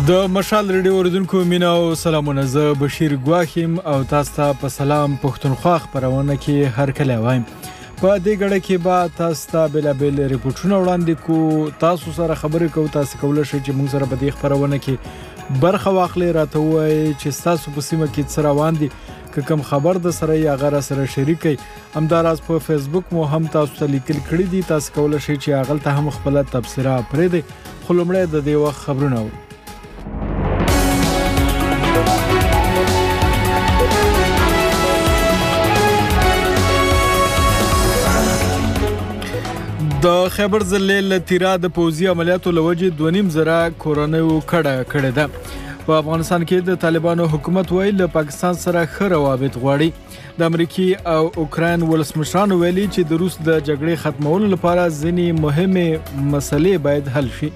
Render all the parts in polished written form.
د مشال ریډیو اوریدونکو مینا او سلامونه، زه بشیر ګواخیم او تاسو ته په سلام پښتونخوا خبرونه کې هر کله وایم. په دې غړې کې به تاسو ته بلابل ریپورتونه وړاندې کو، تاسو سره خبرې کوو. تاسو کولای شئ چې موږ سره په دې خبرونه کې برخه واخلئ، راته وایي چې تاسو په سیمه کې څه روان دي، که کوم خبر د سره یا غره سره شریکي. همداراز په فیسبوک مو هم تاسو ته لیکل کړی دي، تاسو کولای شئ چې هغه ته هم خپل تبصره پرېږدئ. خو لومړی د دې وخت خبرونه و. د خیبر ضلع له تیرا د پوځي عملیاتو لوجې 2.5 کورنۍ کړه ده. په افغانستان کې د طالبانو حکومت ویل له پاکستان سره ښه روابط غواړي. د امریکای او اوکراین ولسمشرانو ویلي چې د روس د جګړې ختمولو لپاره ځینې مهمه مسلې باید حل شي.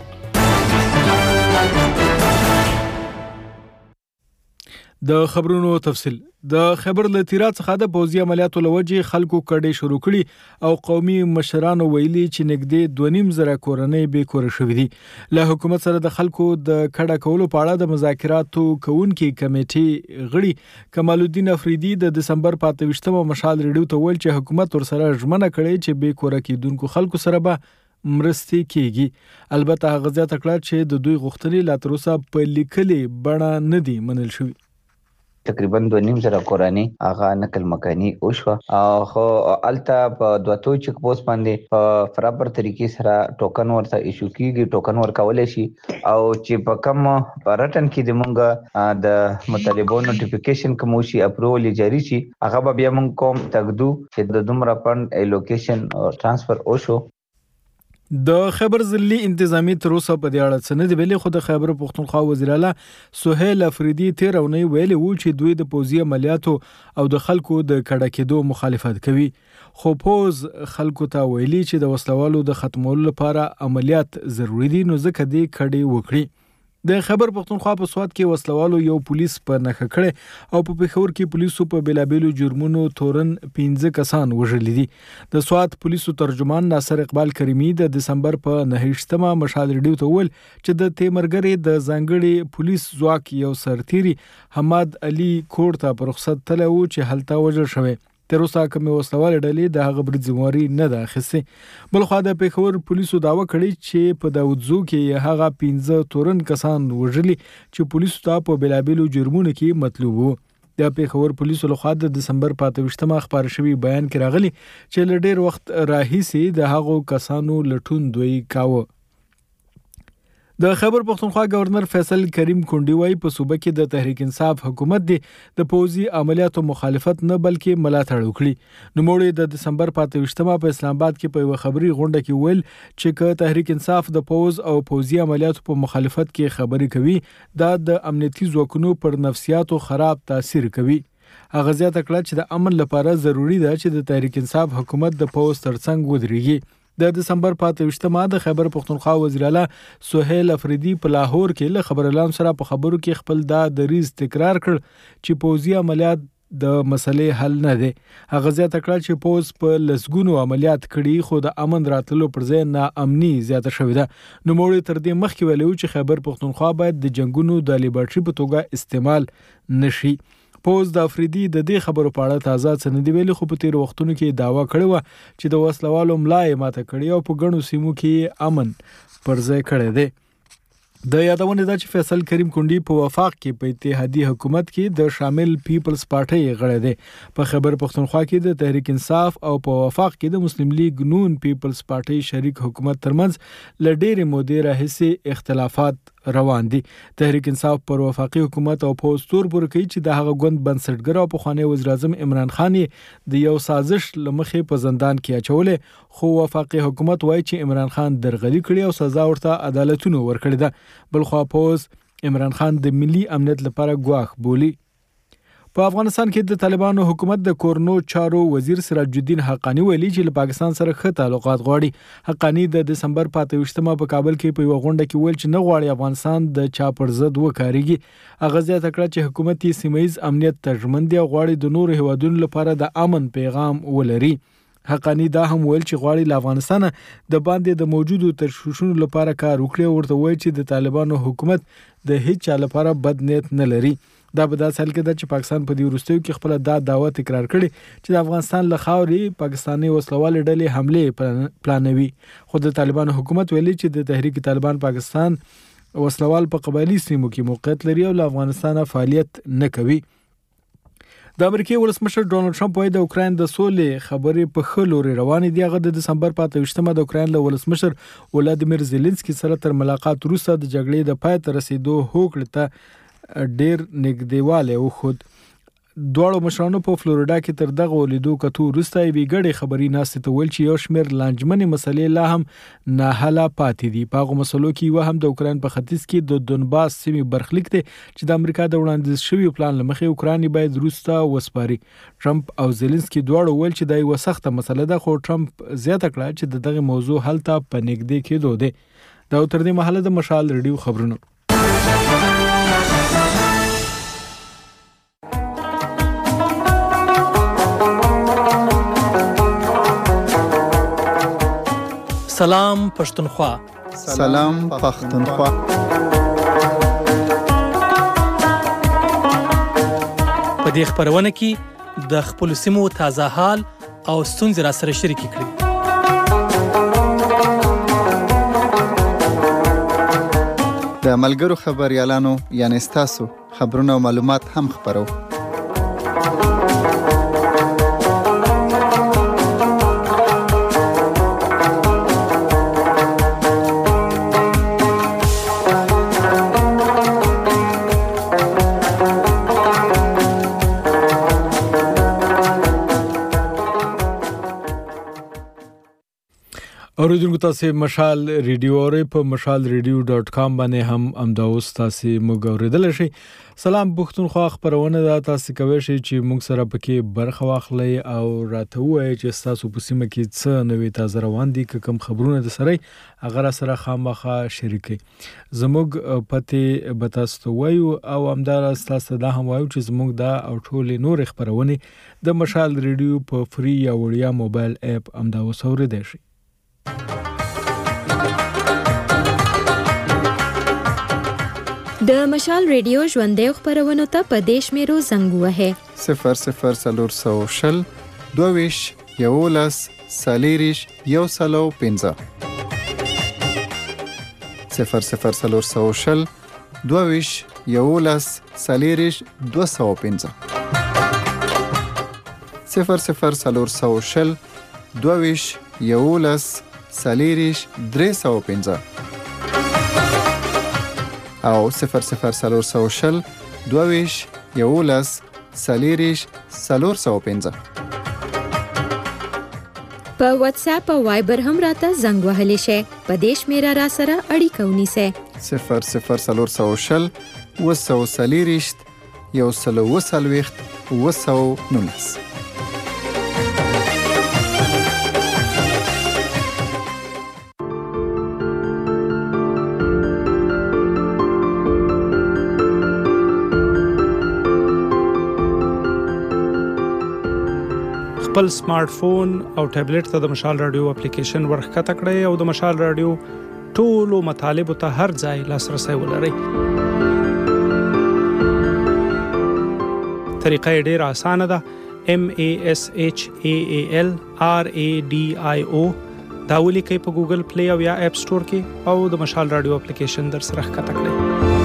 د خبرونو تفصیل. د خیبر له تیرا څخه د پوځي عملیاتو لوجې خلکو کډې شروع کړي او قومي مشرانو ویلي چې نږدې 2.5 کورنۍ بې کوره شوې دي. له حکومت سره د خلکو د کډه کولو په اړه د مذاکراتو کوونکي کمیټې غړي کمال الدین افریدي د دسمبر 25 مشال ریډیو ته ویل چې حکومت ورسره ژمنه کړې چې بې کوره کېدونکو خلکو سره به مرستې کیږي. البته هغه زیاته کړه چې د دوی غوښتنې لا تر اوسه په لیکلي بڼه نه دي منل شوې. تقریبا 2.5 کورنۍ هغه نقل مکاني وشو او خو الته په دوتو چک پوسټ باندې په برابر طریقې سره ټوکن ورته ایشو کیږي، ټوکن ورکول شي او چې په کوم پرټن کې د مونږ د مطالبو نوټیفیکیشن کوم شي اپروول جاری شي، هغه به بیا مونږ کوم تقدو چې د دومره فند الوکیشن او ټرانسفر وشو. د خیبر ضلعي انتظامی تر اوسه په دې اړه څه نه دی ویلي، خو د خیبر پښتونخوا وزیر اعلی سهیل افریدي تیر اونۍ ویلي وو چې دوی د پوځي عملیاتو او د خلکو د کډه کېدو مخالفت کوي. خو پوز خلکو ته ویلي چې د وسلوالو د ختمولو لپاره عملیات ضروری دي، نو ځکه دې کډې وکړي. د خیبر پښتونخوا په سوات کې وسلوالو یو پولیس په نښه کړي او په پېښور کې پولیسو په بلابلو جرمونو تورن 15 کسان وژلي دي. د سوات پولیسو ترجمان ناصر اقبال کریمی د دسمبر په 9 مشال ریډیو ته ویل چې د تیمرګری د ځانګړي پولیس ځواک یو سرتیری حماد علي کوړ ته په رخصت تللی و چې هلته وژل شوی. تر اوسه کومې وسلوالې ډلې د هغه برید ذمہواري نه ده اخیستې. بلخوا د پېښور پولیسو دعوه کړې چې په داودزو کې هغه 15 تورن کسان وژلي چې پولیسو ته په بلابلو جرمونو کې مطلوب وو. د پېښور پولیسو لخوا د دسمبر 25 خبر شوی بیان کې راغلی چې له ډېر وخت راهیسې د هغو کسانو لټون دوی کاوه. د خیبر پښتونخوا گورنر فیصل کریم کونډي وايي په صوبه کې د تحریک انصاف حکومت دی د پوځي عملیاتو مخالفت نه بلکې ملاتړ وکړي. نوموړي د دسمبر 25 په اسلام آباد کې په یو خبري غونډه کې ویل چې که تحریک انصاف د پوز او پوځي عملیاتو په مخالفت کې خبري کوي، دا د امنیتي ځواکونو پر نفسیاتو خراب تاثیر کوي. هغه زیاته کړه چې د امن لپاره ضروری ده چې د تحریک انصاف حکومت د پوز ترڅنګ ودرېږي. د دسمبر 25 د خیبر پښتونخوا وزیر اعلی سهیل افریدي په لاهور کې له خبر اعلان سره په خبرو کې خپل د دریز تکرار کړ چې پوځي عملیات د مسلې حل نه دي. هغه زیاته کړه چې پوز په لسګونو عملیات کړي خو د امن راتلو پر ځای ناامني زیاته شوې ده. نوموړي تر دې مخکې ویلي چې خیبر پښتونخوا باید د جنگونو د لیبرټري په توګه استعمال نشي. پوز د افریدي د دې خبرو په اړه تازه څه نه دی ویلي، خو په تیر وختونو کې داوا کړې و چې د وسلوالو ملا یې ماته کړې او په ګڼو سیمو کې امن پر ځای کړی دی. د یادونه ده چې فیصل کریم کونډي په وفاق کې په اتحادیه حکومت کې د شامل پیپلز پارټي غړی دی. په خیبر پښتونخوا کې د تحریک انصاف او په وفاق کې د مسلم لیگ نون پیپلز پارټي شریک حکومت ترمنځ ل ډېرې مودې راهیسې اختلافات روان دي. تحریک انصاف پر وفاقي حکومت او پوسټور پر کوي چې د هغه ګوند بنسټګر او پخوانی وزیر اعظم عمران خان د یو سازش لمخې په زندان کې اچولې، خو وفاقي حکومت وایي چې عمران خان درغلي کړي او سزا ورته عدالتونو ورکړې ده. بلخوا پوز عمران خان د ملي امنیت لپاره ګواښ بولي. په افغانستان کې د طالبانو حکومت د کورنو چارو وزیر سراج الدین حقانی ویلي چې له پاکستان سره ښه تعلقات غواړي. حقانی د دسمبر 25 په کابل کې په یو غونډه کې ویل چې نه غواړي افغانستان د چا پر ضد وکاريږي. هغه زیاته کړه چې حکومت یې سیمه ییز امنیت ته ژمن دی او غواړي د نورو هیوادونو لپاره د امن پیغام ولري. حقانی دا هم ویل چې غواړي له افغانستان د باندې د موجودو تشویشونو لپاره کار وکړي او ورته وایي چې د طالبانو حکومت د هیڅ چا لپاره بد نیت نه لري. دا به داسې حال کې ده چې پاکستان په دې وروستیو کې خپل دا دعوه تکرار کړي چې د افغانستان له خاورې پاکستاني وسلوال ډلې حمله پلانوي. خو د طالبانو حکومت ویلي چې د تحریک طالبان پاکستان وسلوال په قبایلی سیمو کې موقعیت لري او له افغانستان فعالیت نه کوي. د امریکای ولسمشر ډونالد ټرمپ وايي د اوکراین د سولې خبرې په ښه لوري روانې دي. هغه د دسمبر په 28مه د اوکراین له ولسمشر ولادیمیر زيلنسکي سره تر ملاقات وروسته د جګړې د پای ته رسیدو هوکړې ته ډېر نږدېوالی وښود. دواړو مشرانو په فلوریدا کې تر دغه ولیدو کتو وروسته یې ګډې خبري ناستې ته ویل چې یو شمېر لانجمنې مسلې لا هم نه حل پاتې دي. په هغو مسلو کې یو هم د اوکراین په ختیځ کې د دونباس سیمې برخلیک دی چې د امریکا د وړاندیز شوي پلان له مخې اوکراین باید روسته وسپاري. ټرمپ او زيلنسکي دواړو ویل چې دا یو سخته مسله ده، خو ټرمپ زیاته کړه چې دغه موضوع حل ته په نږدې کېدو دی. دا تر دې مهاله د مشال ریډیو خبرونه. سلام پښتونخوا. سلام پښتونخوا. په دې خبرونه کې د خپل سیمو تازه حال او ستونزې را سره شریک کړئ. د ملګرو خبريالانو یعنی تاسو خبرونه او معلومات هم خبرو. اوریدونکو تاسو مشال ریډیو اورئ په mashalradio.com باندې هم امداوس تاسو موږ اوریدل شي. سلام پښتونخوا خبرونه دا تاسو کوي چې موږ سره پکې برخه واخلئ او راته وایي چې تاسو په سیمه کې څه نوې تازه روان دي، کوم خبرونه د سره هغه سره خامخا شریکي. زموږ پته به تاسو وایو او همدار تاسو دا هم وایو چې زموږ دا او ټول نور خبرونه د مشال ریډیو په فری یا وړیا موبایل اپ امداوس اوریدل شي. د مشال ریډیو ژوندۍ خبرونه ته په دیش میرو زنګ وهه 00400 22 11 سالیریش یو سلو 15 00400 22 11 سالیریش 215 00400 22 11 سالیریش 315 او 00400 22 11 سالیریش 415. په واتس اپ او وایبر هم راته زنګ وهلی شي. په دیش میرا را سره اړیکه ونیسه 00400 وسو سالیریش یو سلو وسلويخت وسو نونس. خپل سمارټ فون او ټابلیټ ته د مشال رادیو اپلیکیشن ورخکته کړئ او د مشال رادیو ټولو مطالبو ته هر ځای لاسرسی ولرئ. طریقه ډېره اسانه ده. MASHALRADIO دا ولیکئ په ګوګل پلی او یا اپ سٹور کې او د مشال رادیو اپلیکیشن در سره ښکته کړئ.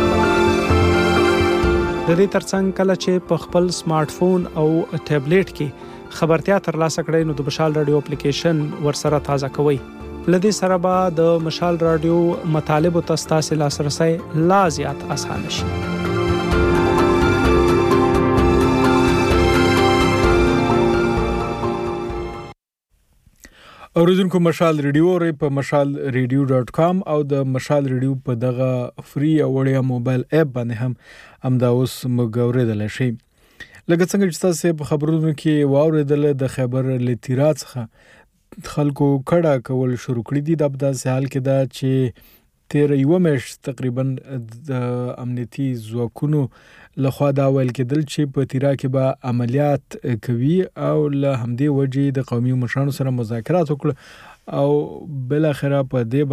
د دې ترڅنګ کله چې په خپل سمارټ فون او ټابلیټ کې خبرتیا ترلاسه کړئ نو د مشال رادیو اپلیکیشن ورسره تازه کوئ. لدې سره به د مشال رادیو مطالبو ته ستاسو لاسرسی لا زیات اسانه شي. اوریدونکو مشال ریډیو اورئ په mashalradio.com او د مشال ریډیو په دغه فری او وړیا موبایل اپ باندې هم امداوس موږ اوریدل شي. لکه څنګه چې تاسو په خبرونو کې واوریدل د خیبر له تیرات څخه خلکو کډه کول شروع کړی دي. د ابدا حال کې دا چې تیر یو میاشت تقریبا د امنیتي ځواکونو لخوا دا ویل کېدل چې په تیرا کې به عملیات کوي او له همدې وجې د قومي مشرانو سره مذاکرات وکړه او بل اخره په دې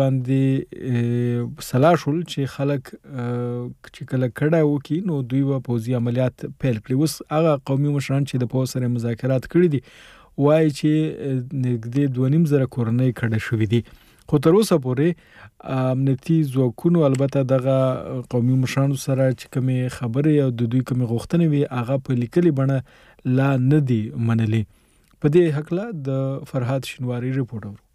باندې سلا شول چې خلک چې کله کډه وکي نو دوی په پوزي عملیات پیل کړي. اوس هغه قومي مشران چې د پوز سره مذاکرات کړي دي وایي چې نږدې 2.5 کورنۍ کډه شوې دي. خو تر اوسه پورې امنیتي ځواکونو البته دغه قومي مشرانو سره چې کومې خبرې او د دوی کومې غوښتنې وي هغه په لیکلي بڼه لا نه دي منلې. په دې حقله د فرهاد شینواری ریپورټ اورو.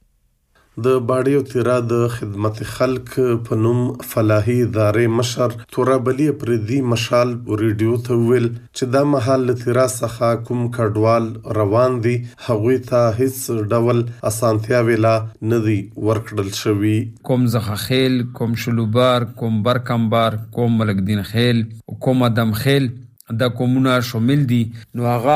د باډي او تیرا د خدمت خلک په نوم فلاحي ادارې مشر تورابلی پردي مشال ریډیو ته ویل چې دا محل تیرا څخه کوم کډوال روان دي هغوی ته هیڅ ډول اسانتیا ویلا نه دي ورکړل شوی. کوم زخه خیل، کوم شلوبار، کوم برکمبار، کوم ملک دین خیل، کوم ادم خیل دا کومونه شامل دي. نو هغه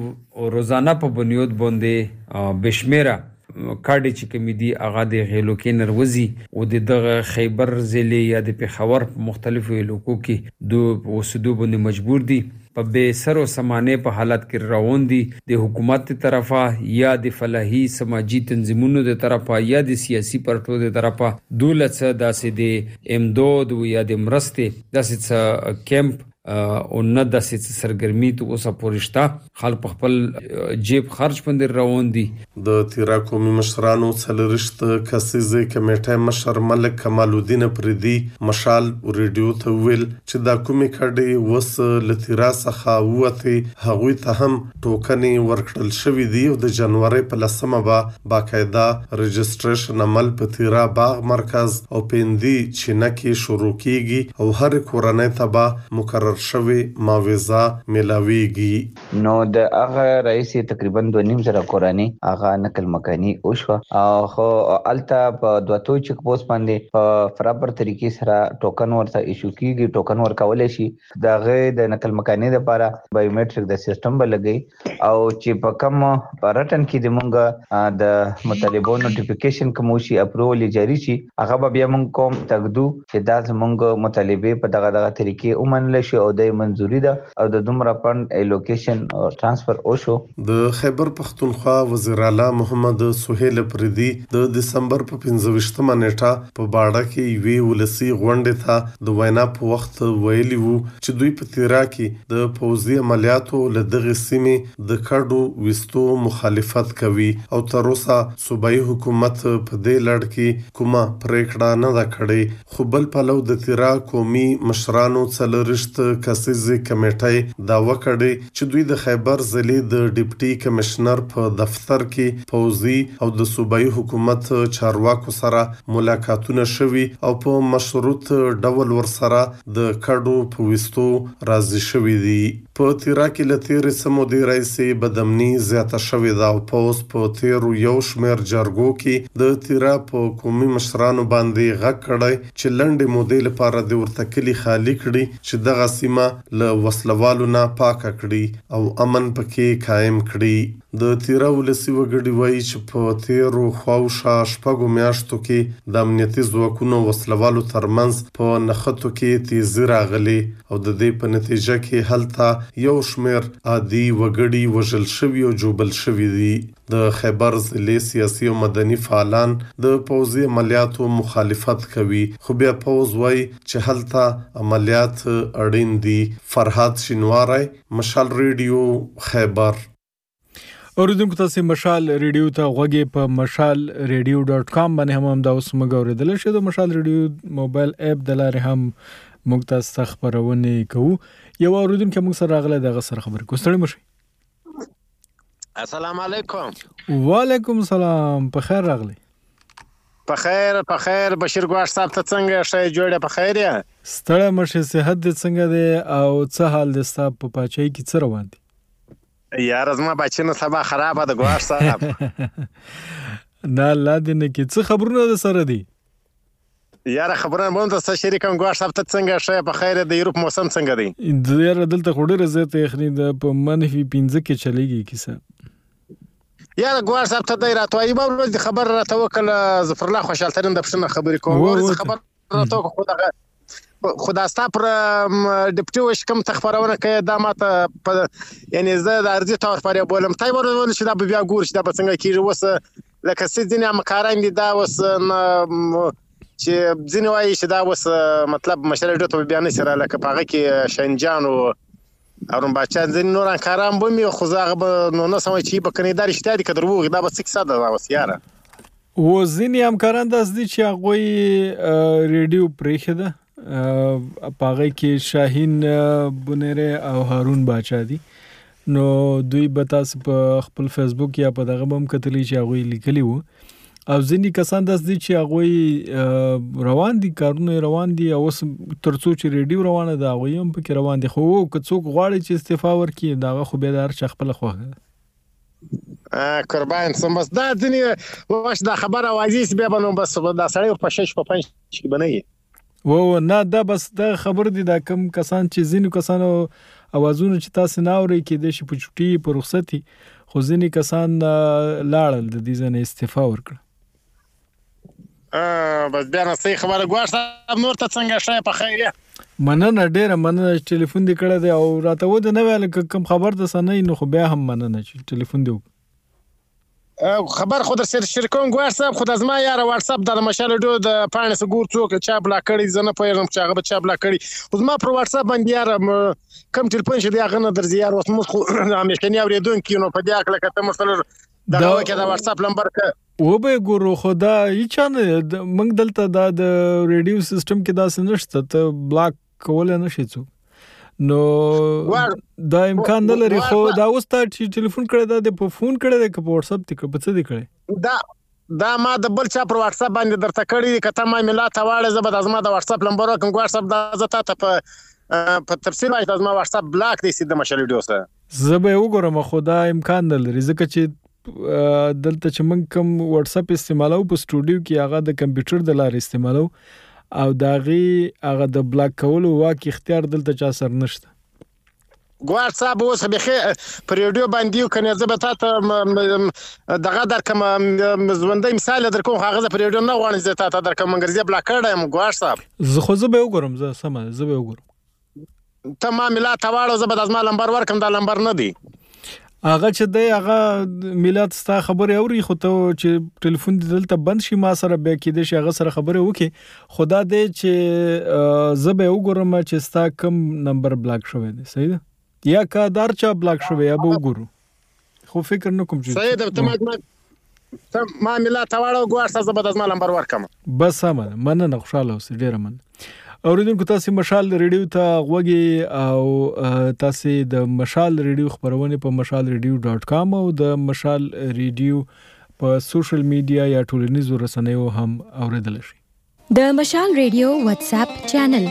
د روزانه په بنیاد باندې بشمیره کارډ چې کومې دي هغه د غیلو کې نروزي او د خیبر ضلع یا د پېښور په مختلفو علاقو کې د اوسېدو باندې مجبور دي. په بې سر و سامانه په حالت کې روان دي د حکومت طرفه یا د فلاحي سماجی تنظیمونو د طرفه یا د سیاسي پارټو د طرفه دولت داسې د امداد یا د مرستې داسې کیمپ او نه داسې سرګرمي ته اوسه پورشته خلک خپل جیب خرج پندې روان دي. د تیرا قومي مشرانو څلرشت کسیزه کمیټه مشر ملک کمال الدین پردي مشال ریډیو ته ویل چې دا کومې کډې وس لتیرا څخه وته هغوی ته هم ټوکنې ورکړل شوې دي او د جنوري په 10مه باقاعده رجستریشن عمل په تیرا باغ مرکز او پندي چینکه شروع کیږي او هر کورنۍ ته مقرر شوی معاوضه ملاویږي. نو د هغه رئیس تقریبا 2.5 کورنۍ هغه نقل مکانی او شو او خو التا په دوتو چک پوس باندې په فرابر طریقې سره ټوکن ورته ایشو کیږي. ټوکن ورکول شي دغه د نقل مکانی لپاره بایومټریک د سیستم بلګي او چې په کوم رټن کې د مونږ د مطالبو نوټیفیکیشن کوم شي اپروول جاری شي هغه بیا مونږ کوم تقدو چې دا زمونږ مطالبه په دغه طریقې ومنل شي او د منځوري ده او د دومره فند الوکیشن او ترانسفر او شو. د خیبر پختونخوا وزیر اعلی محمد سهیل پردي د دسمبر په 15مه نیټه په باډه کې وی ولسی غونډه ته د وینا په وخت ویلی وو چې دوی په تیرا کې د پوزي عملیاتو له دغه سیمې د کډو وستو مخالفت کوي او تر اوسه صوبایي حکومت په دې لړ کې کومه پریکړه نه ده کړې. خو بل پلو د تیرا قومي مشرانو څلرشت کسیزه کمیټه دا وکړي چې دوی د خیبر ضلع د ډیپټي کمشنر په دفتر کې پوزي او د صوبایي حکومت چارواکو سره ملاقاتونه شوي او په مشروط ډول ورسره د کډو په وستو راضي شوي دي. په تیرا کې لتیر سمو دی رئیس بدمنی زیاته شوې ده او پوس په تیرو یو شمیر جرګو کې د تیرا په قومي مشرانو باندې غږ کړی چې لنډې مودې لپاره د ورته کلی خالی کړي چې دغه سیمه له وسلوالو نه پاکه کړي او امن پکې قائم کړي. د تیرا ولسی وګړي وایي چې په تیرو خواوشا شپږو میاشتو کې د امنیتي ځواکونو وسلوالو ترمنځ په نښتو کې تیزی راغلي او د دې په نتیجه کې هلته یو شمیر عادي وګړي وژل شوي او جوبل شوي دي. د خیبر ضلع سیاسي او مدني فعالان د پوزي عملیاتو مخالفت کوي خو بیا پوز وایي چې هلته عملیات اړین دي. فرهاد شینواری مشال ریډیو خیبر. اوریدونکو تاسو مشال ریډیو ته غوږی په mashalradio.com باندې هم دا اوس موږ اوریدل شو. د مشال ریډیو موبایل اپ د لارې هم موږ تاسو خبرونه کوو. یو اوریدونکو موږ سره راغله دغه سره خبرې کوستړی مشي. السلام علیکم. وعلیکم السلام. په خیر راغلی. په خیر بشیر ګواښ صاحب ته څنګه شې جوړه په خیر یا ستړی مشه صحت دې څنګه دی او څه حال دې ستاسو په پاچای کې څه روان دي؟ یار زما بچنه سبا خرابه ده ګواښ صاحب. نه الله دې نه کې څه خبرونه ده سره دي؟ یار خبرونه مونږ ته شریکم ګواښ صاحب ته څنګه شې په خیر د یورپ موسم څنګه دی؟ د یار دلته خوري زته یخني د په منفي 15 کې چلیږي کیسه. یار ګواښ صاحب ته د راتوي به خبر راته وکړه ظفر الله خوشحال ترين د پښنه خبرې کوم. راته خدا ستا پر ډیپټي وش کوم تخبرونه کوي دا ماته یعنی زه د ارزي تور پر بولم تای ورول چې دا بیا ګور چې دا څنګه کیږي وس لکه سځنه مکاران دي دا وس چې ځینې وایي چې دا وس مطلب مشره ډوته بیان سره لکه پاغه کې شنجان او اورم بچان ځین نوران کارام بومي خو زغه نو نه سمې چې په کنيدار شته دي کډر وو دا به 6 ساده دا وس یاره و ځینې همکاران داس دي چې هغه ریډیو پرېخه ده پاغه کې شاهین بنيره او هارون باچا دي نو دوی به تاسو په خپل فیسبوک یا په دغه بم کتلی چې هغه لیکلی وو او ځینې کسان داس دي چې هغه روان دي کارونه روان دي او ترڅو چې ریډیو روانه ده هغه هم پکې روان دي خو که څوک غواړي چې استعفا ورکړي داغه خو به دار خپل خوغه قربان سم بس دا ځینې واش دا خبره واځي به بنو بس دا سړی په 6 په 5 کې بنئ و نه دا بس دا خبر دي دا کم کسان چې ځینې کسانو اوازونه چې تاسو نه اوري کې د شي په چټي په رخصتي خو ځینې کسان لاړل د دې ځنه استعفا ورکړه بس بیا نه صحیح خبره غواړم نور ته څنګه شای په خیره مننه ډیره مننه ټلیفون دې کړه دی او راته و د نه ویل کوم خبر ته سنې نو خو بیا هم مننه چې ټلیفون دی خبر خو در سره شریکوم واتساپ خو د زما یار واتساپ د مشال ډو د پانس ګور څوک چا بلا کړی زنه پېژم چې هغه چا بلا کړی خو زما پر واتساپ باندې یار کم ټلیفون چې دی هغه نه در زیار اوس مخ همیشنی اوریدون کینو په دې اکل کته مثلا دا وکړه د واتساپ نمبر ک و به ګورو خدا هیڅ نه موږ دلته د ریډیو سیستم کې دا سنشته ته بلاک کول نه شي څو نو دا امکان نه لري خو دا اوس ته ټلیفون کړی دا په فون کړی دا په واتس اپ ته په څه دی کړی دا ما د بل چا پر واتس اپ باندې درته کړی کته ما ملات واړه زبر د ازما د واتس اپ نمبر کوم واتس اپ دا زته ته په تفصیل وايي د ازما واتس اپ بلاک دي سید مشل ویډیو سره زبې وګورم خو دا امکان نه لري ځکه چې دلته چې موږ کوم واتس اپ استعمالو په سټوډیو کې هغه د کمپیوټر د لارې استعمالو او داغي هغه د بلاک کولو واک اختیار دلته چا سر نشته واتس اپ اوس به پر ریډیو باندې کنه زبته دغه در کوم مزوندې مثال در کوم هغه پر ریډیو نه غواړم زته تا در کوم منګرزي بلاک کړم واتس اپ زه خو زه به وګورم زه سم زه به وګورم تمام ملات واړو زبد ازما نمبر ورکم دا نمبر نه دی هغه چې دی هغه میلاد ستا خبره اوري خو ته چې ټلیفون دلته بند شي ما سره به کې د شي هغه سره خبره وکي خدا دې چې زبې وګورم چې ستا کم نمبر بلاک شوی دی صحیح ده یا کا دارچا بلاک شوی یا به وګورو خو فکر نه کوم چې صحیح ده ته ما میلاد واړو ګوارسه زبد ازما نمبر ورکم بس سم مننه خوشاله اوسې ډیر من اوریدونکو تاسو مشال ریډیو ته غوږی او تاسو د مشال ریډیو خبرونه په mashalradio.com او د مشال ریډیو په سوشل میډیا یا ټولنیزو رسنیو هم اوریدل شي د مشال ریډیو واتس اپ چینل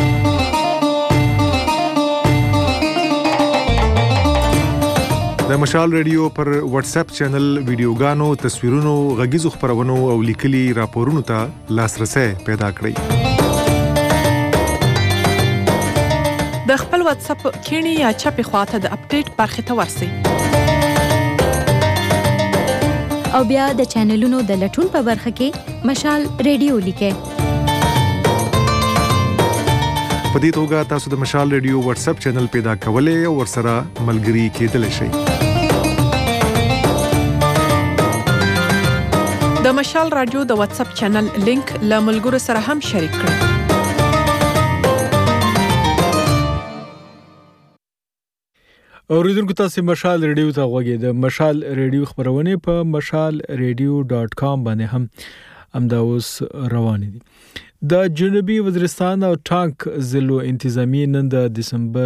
د مشال ریډیو پر واتس اپ چینل ویډیوګانو تصویرونو غږیزو خبرونو او لیکلي راپورونو ته لاسرسي پیدا کړئ د خپل واتس اپ کینی یا چپی خواته د اپډیټ برخه ته ورسئ او بیا د چینلونو د لټون په برخه کې مشال ریډیو لیکه په دې توګه تاسو د مشال ریډیو واتس اپ چینل پیدا کولای او ورسره ملګري کېدلی شئ د مشال رادیو د واتس اپ چینل لینک له ملګرو سره هم شریک کړئ اوریدونکو تاسو مشال ریډیو ته غوږی د مشال ریډیو خبرونه په mashalradio.com باندې هم امدا اوس روان دي د جنوبي وزیرستان او ټانک ضلعو انتظامی نن د دسمبر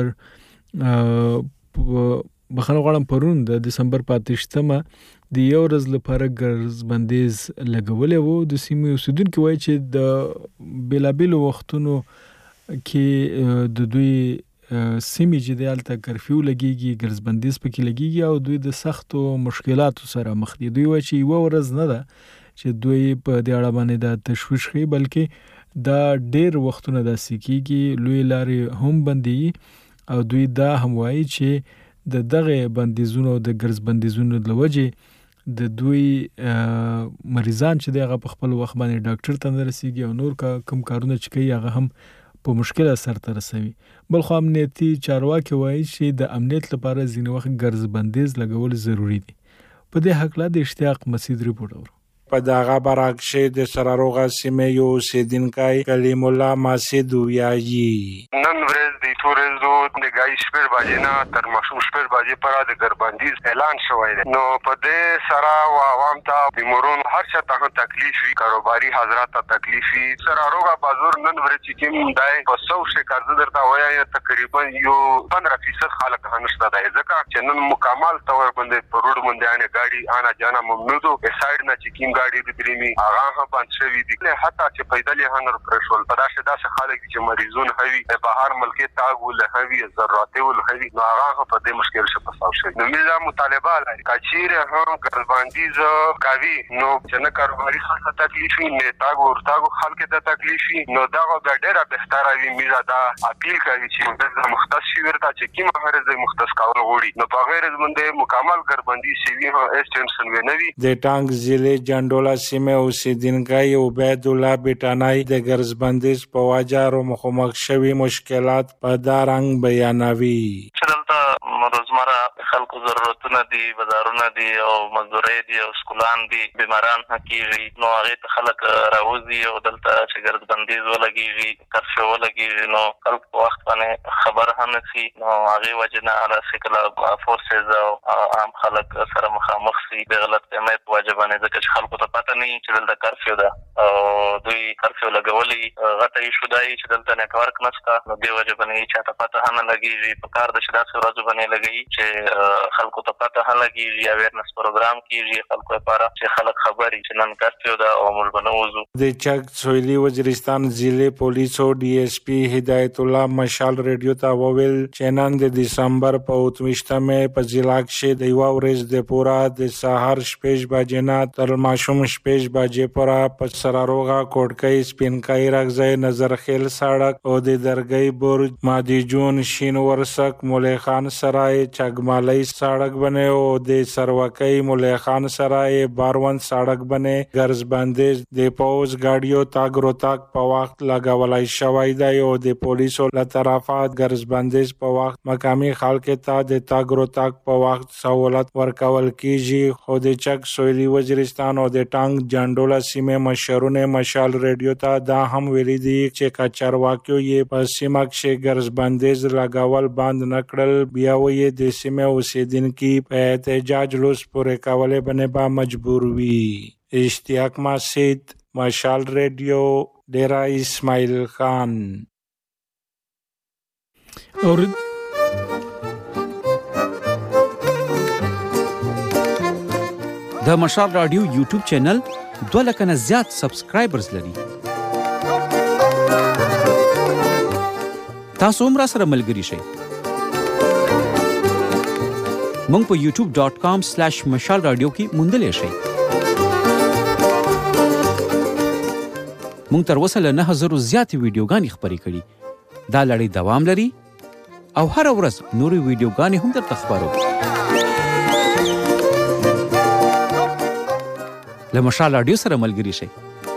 بخښنه غواړم پرون د دسمبر 28مه د یو ورځ لپاره ګرځ بندیز لګولې وو د سیمې اوسیدونکو وایي چې د بلابل وختونو کې د دوی سیمې چې دالته کرفیو لګيږي ګرځ بندیز پکې لګيږي او دوی د سختو مشکلاتو سره مخ دي دوی وایي چې یو ورځ نه ده چې دوی په دې اړه باندې د تشویش کوي بلکې دا ډېر وختونه د سکیږي لوی لارې هم بندي او دوی دا هم وایي چې د دغه بندیزونو د ګرځ بندیزونو د لوجې د دوی مریضان چې دغه په خپل وخت باندې ډاکټر ته نه رسیږي او نور کوم کارونه چې کوي هغه هم په مشکل سر ته رسوي. بل خو امنیتي چارواکي وایي چې د امنیت لپاره ځینې وخت ګرځ بندیز لګول ضروری دي. په دې حق لا د اشتیاق مسعود ریپورت اورو. په دغه برعکس د سراروغه سیمې یو اوسیدونکی کلیم الله مسعود وایي نن ورځ د تورزو د ګای شپږ بجې نه تر ماشوم شپږ بجې پورې د ګربندیز اعلان شوی دی. نو په دې سره عوام ته د مورون هر څه ته تکلیف وي، کاروباري حضرات ته تکلیف وي. سراروغه بازار نن ورځ چې کوم دی په 100 شکایت درته وایي تقریبا یو 15% خلک هنشته دی، ځکه چې نن مکمل تور باندې په روډ باندې انه ګاډي انا جانا ممنوع دو. سایډ نه چې کوم ګاډي د دریمي هغه هم بند شوی دي، حتی چې پیدل یې هنر پرشول. په داسې خلک چې مریضون هوي بهر ملکي تاګ ول هوي ضرورت ول هوي، نو هغه په دې مشکل شپه تاسو شي. نو موږ مطالبه لري کچیر هم ګرځبندیز کوي، نو چې نه کاروباري خلک تکلیف نه تاګ ورتاګ خلک ته تکلیف نو دا ډیره بهتره وي. موږ دا اپیل کوي چې د مختص شي ورته چې کی مهارت مختص کول غوړي، نو په غیر باندې مکمل ګرځبندیز شي هو ایکستنشن ونوي. د ټانګ ضلع جندولا سیمه اوسیدونکی عبید الله بیٹانای د ګرځبندیز په وجه مخامخ شوي مشکلات په دا رنګ بیانوي. روزمره خلکو ضرورتونه دي، بازارونه دي او مزدوري دي او سکولان دي، بیماران حقيقي نو هغه ته خلک راوځي او دلته چې ګرځبندیز ولګيږي، کرفیو ولګيږي، نو خلک په وخت باندې خبر هم نشي. نو هغه وجنه على سیکل فورسز او عام خلک سره مخامخ شي د غلط فهمۍ وجه باندې، ځکه چې خلکو ته پته نه چې دلته کرفیو ده او دوی کرفیو لګولي غټه یې شو دی چې دلته نتورک نشته، نو دې وجه باندې چې ته پته هم لګيږي. په کار د شدت ورځو باندې لګي چې خلکو ته پته هم لګيږي، اویرنس پروګرام کیږي خلکو لپاره چې خلک خبري چې نن کرفیو ده او موږ بنوزو. د چک سویلی وزیرستان ضلع پولیس او ډي اس پی هدایت الله مشال ریډیو ته وویل چې نن د دسمبر په 28مه په ضلع کې د یو ورځ د پورا د سحر 6 بجې نه تر ماشوم 6 بجې پورې په سراروغه کوټکۍ سپینکای راغځي نظر خیل سړک او د درګي برج مادي جون شین ورسک مولای خان سرای چګمالای سړک بنه او د سروکۍ مولای خان سرای باروان سړک بنه ګرځبندیز د پوز گاډیو تاګ روتاک په وخت لګولای شوی دی او د پولیسو له طرفه ګرځبندیز په وخت مقامی خلک ته د تاګ روتاک په وخت سہولت ورکول کیږي. خو د چک سویلی وزیرستان او د ټانګ جندولا سیمه مشرونه مشال ریډیو ته دا هم ویلي دي چې کچرواکیو یې په سیمه کې ګرځبندیز لګول بند نکړل، بیا وې د سیمه اوسیدونکو په احتجاج لوس پورې کولې باندې با مجبور وي. اشتیاق مسعود، مشال ریډیو، ډیرا اسماعیل خان. اور د مشال رادیو یوټیوب چینل 2 لکه نه زیات سبسکرایبرز لري. تاسو هم را سره ملګري شئ. مونږ په youtube.com/مشال رادیو کې موندلی شئ. مونږ تر اوسه له 9000 زیاتې ویډیوګانې خپرې کړي. دا لړۍ دوام لري او هر ورځ نورې ویډیوګانې هم درته خپروو. له مشال رادیو سره ملګري شئ.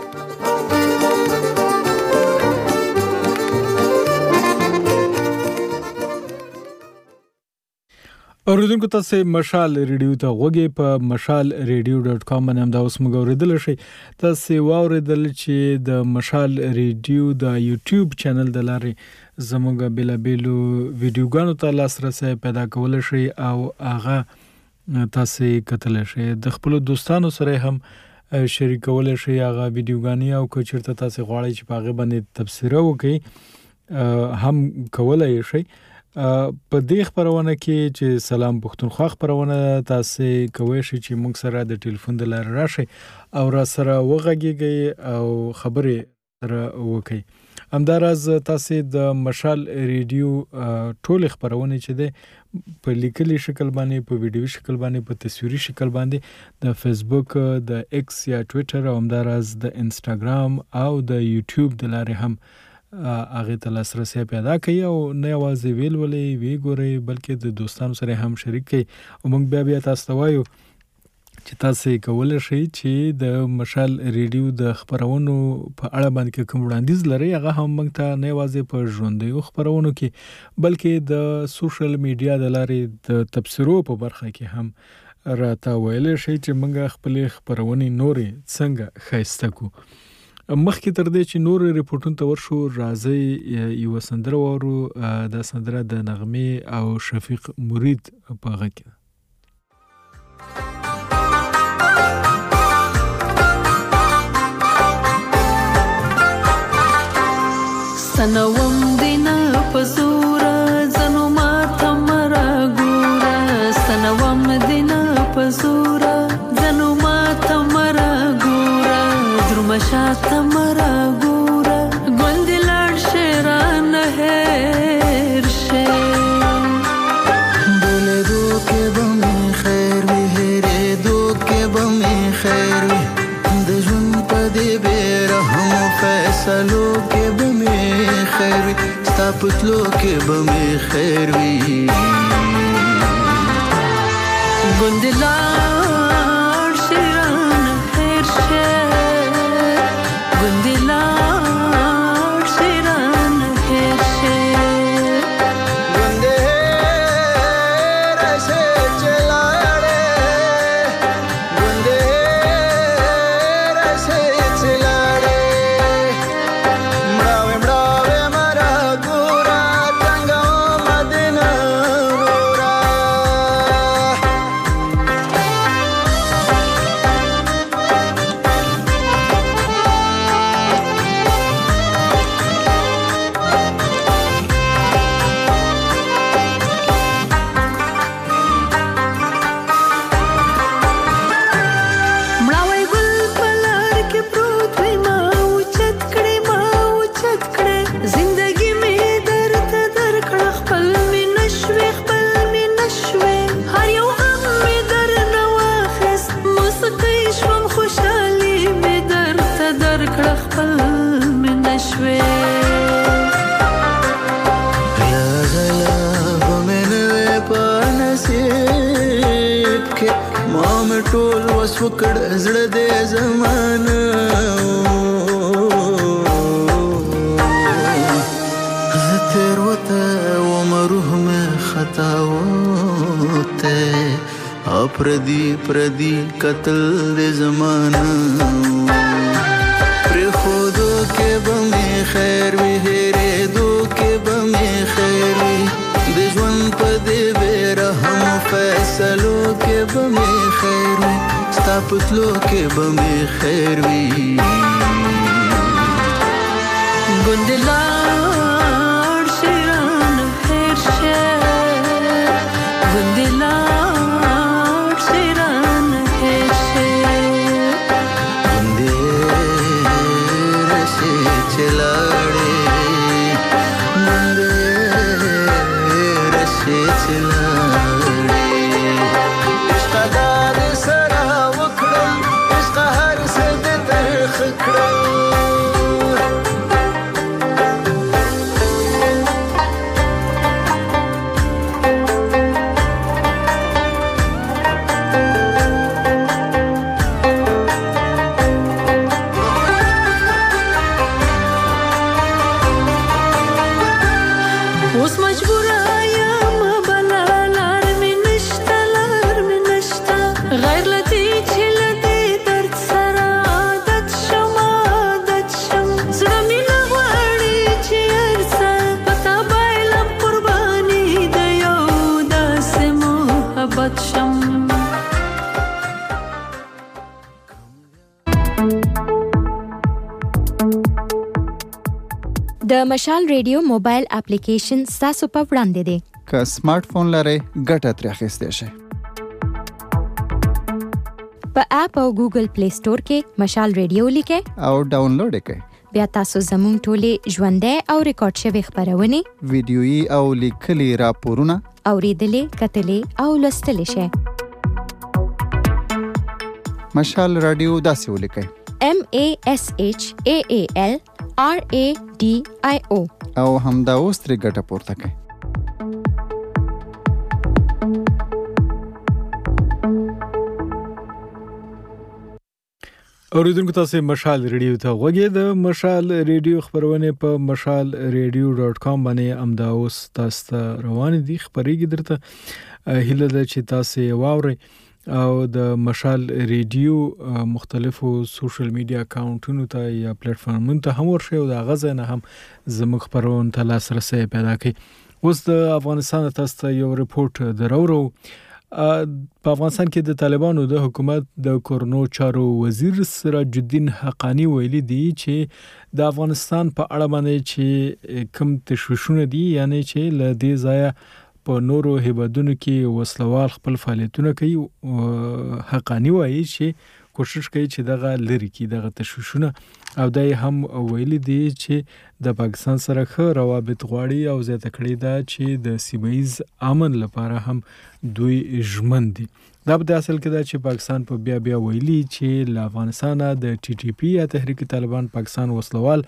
اوریدونکو تاسو مشال ریډیو ته غوږی په mashalradio.com باندې هم دا اوس موږ اوریدل شئ. تاسو واوریدل چې د مشال ریډیو د یوټیوب چینل د لارې زموږ بلابلو ویډیوګانو ته لاسرسي پیدا کول شي او هغه تاسو کتل شئ. د خپل دوستانو سره هم شریکول شي هغه ویډیوګانی او که چیرته تاسو غواړئ چې په هغه باندې تبصره وکړئ هم کولای شئ. په دې خبرونه کې چې سلام پښتونخوا خبرونه تاسو کوی شئ چې موږ سره د ټلیفون د لارې راشي او را سره وغږیږئ او خبرې سره وکړئ. همداراز تاسو د مشال ریډیو ټول خبرونه چې ده په لیکلي شکل باندې، په ویډیو شکل باندې، په تصویري شکل باندې د فیسبوک، د ایکس یا ټویټر او همداراز د انستګرام او د یوټیوب د لارې هم هغه ته لاسرسي پیدا کوي او نه یوازې ویل وی ګوري بلکې د دوستانو سره هم شریک کوي. او موږ بیا تاسو ته وایو چې تاسو کولای شئ چې د مشال ریډیو د خبرونو په اړه باندې کوم وړاندیز لري هغه هم موږ ته نه یوازې په ژوندۍ خبرونو کې بلکې د سوشل میډیا د لارې د تبصرو په برخه کې هم راته ویل شي چې موږ خپل خبرونه نورې څنګه خاصه کو مخکې تر دې چې نور ریپورتونه ته ورشو راځي یو سندره ورو د سندره د نغمه او شفیق مرید په غږ کې سنوم دینا پزورا زنو ماتا مرا گورا سنوم دینا پزورا زنو ماتا مرا گورا درمشاتا مرا گورا گوندلار شیران هیر شیر بولے دو کے بمی خیر وی ہیرے دو کے بمی خیر وی دجون پدی بیر ہم فیصلو کے خیر وی ستا پتلو کې به مې خیر وی ګوندلار شیران خیر شیر ګوندلار شیران خیر شیر ګوندې راسه چلاړې ګوندې راسه چلاړې ټول وسوکړ زړه دې زمانه زتر وته و مروح میں خطا وته اپردی پردی قتل دې زمانه پر خودو کې بمې خیر وی هره دو کې بمې خیر وی د ژوند په دې رحم فیصلو کې بمې خیر وی ستا پتلو کې بمې خیر وی ګوندلار شیران خیر شیر ګوندلار شیران خیر شیر ګوندې رسې چلاړې ګوندې رسې چلاړې د مشال ریډیو موبایل اپلیکیشن تاسو په وړاندې دی که سمارټ فون لرئ ګټه ترې اخیستی شئ په اپ او ګوګل پلی سٹور کې مشال ریډیو لیکئ او ډاونلوډ یې کړئ بیا تاسو زموږ ټولې ژوندۍ او ریکارډ شوي خبرونه ویډیويي او لیکلي راپورونه اوریدلې کتلې او لوستلې شئ مشال رادیو داسې ولیکئ MASHAALRADIO او همدا اوس ترې ګټه پورته کړئ اوریدونکو تاسو مشال ریډیو ته وګورئ. د مشال ریډیو خبرونه په mashalradio.com باندې امدا اوس تاسو ته روان دي. خبرېږي درته هیله ده چې تاسو واورئ او د مشال ریډیو مختلفو سوشل میډیا اکاونټونو ته یا پلیټفارمونو ته هم ورشئ او د غزنه هم زموږ خبرونه ته لاسرسي پیدا کړئ. اوس د افغانستان تاسو ته یو ریپورت درورو. په افغانستان کې د طالبانو د حکومت د کورونو چارو وزیر سراج الدین حقانی ویلي دی چې د افغانستان په اړه باندې چې کم تشویشونه دي یعنی چې ل دې ځای په نورو هیوادونو کې وسلوال خپل فعالیتونه کوي. حقانی وایي چې کوشش کوي چې دغه لری کې دغه تشویشونه او دای هم ویلي دی چې د پاکستان سره ښه روابط غواړي او زیاته کړی دا چې د سیمه‌ایز امن لپاره هم دوی ژمن دي. دا په اصل کې دا چې پاکستان په بیا ویلي چې له افغانستان د ټي ټي پی یا تحریک طالبان پاکستان وسلوال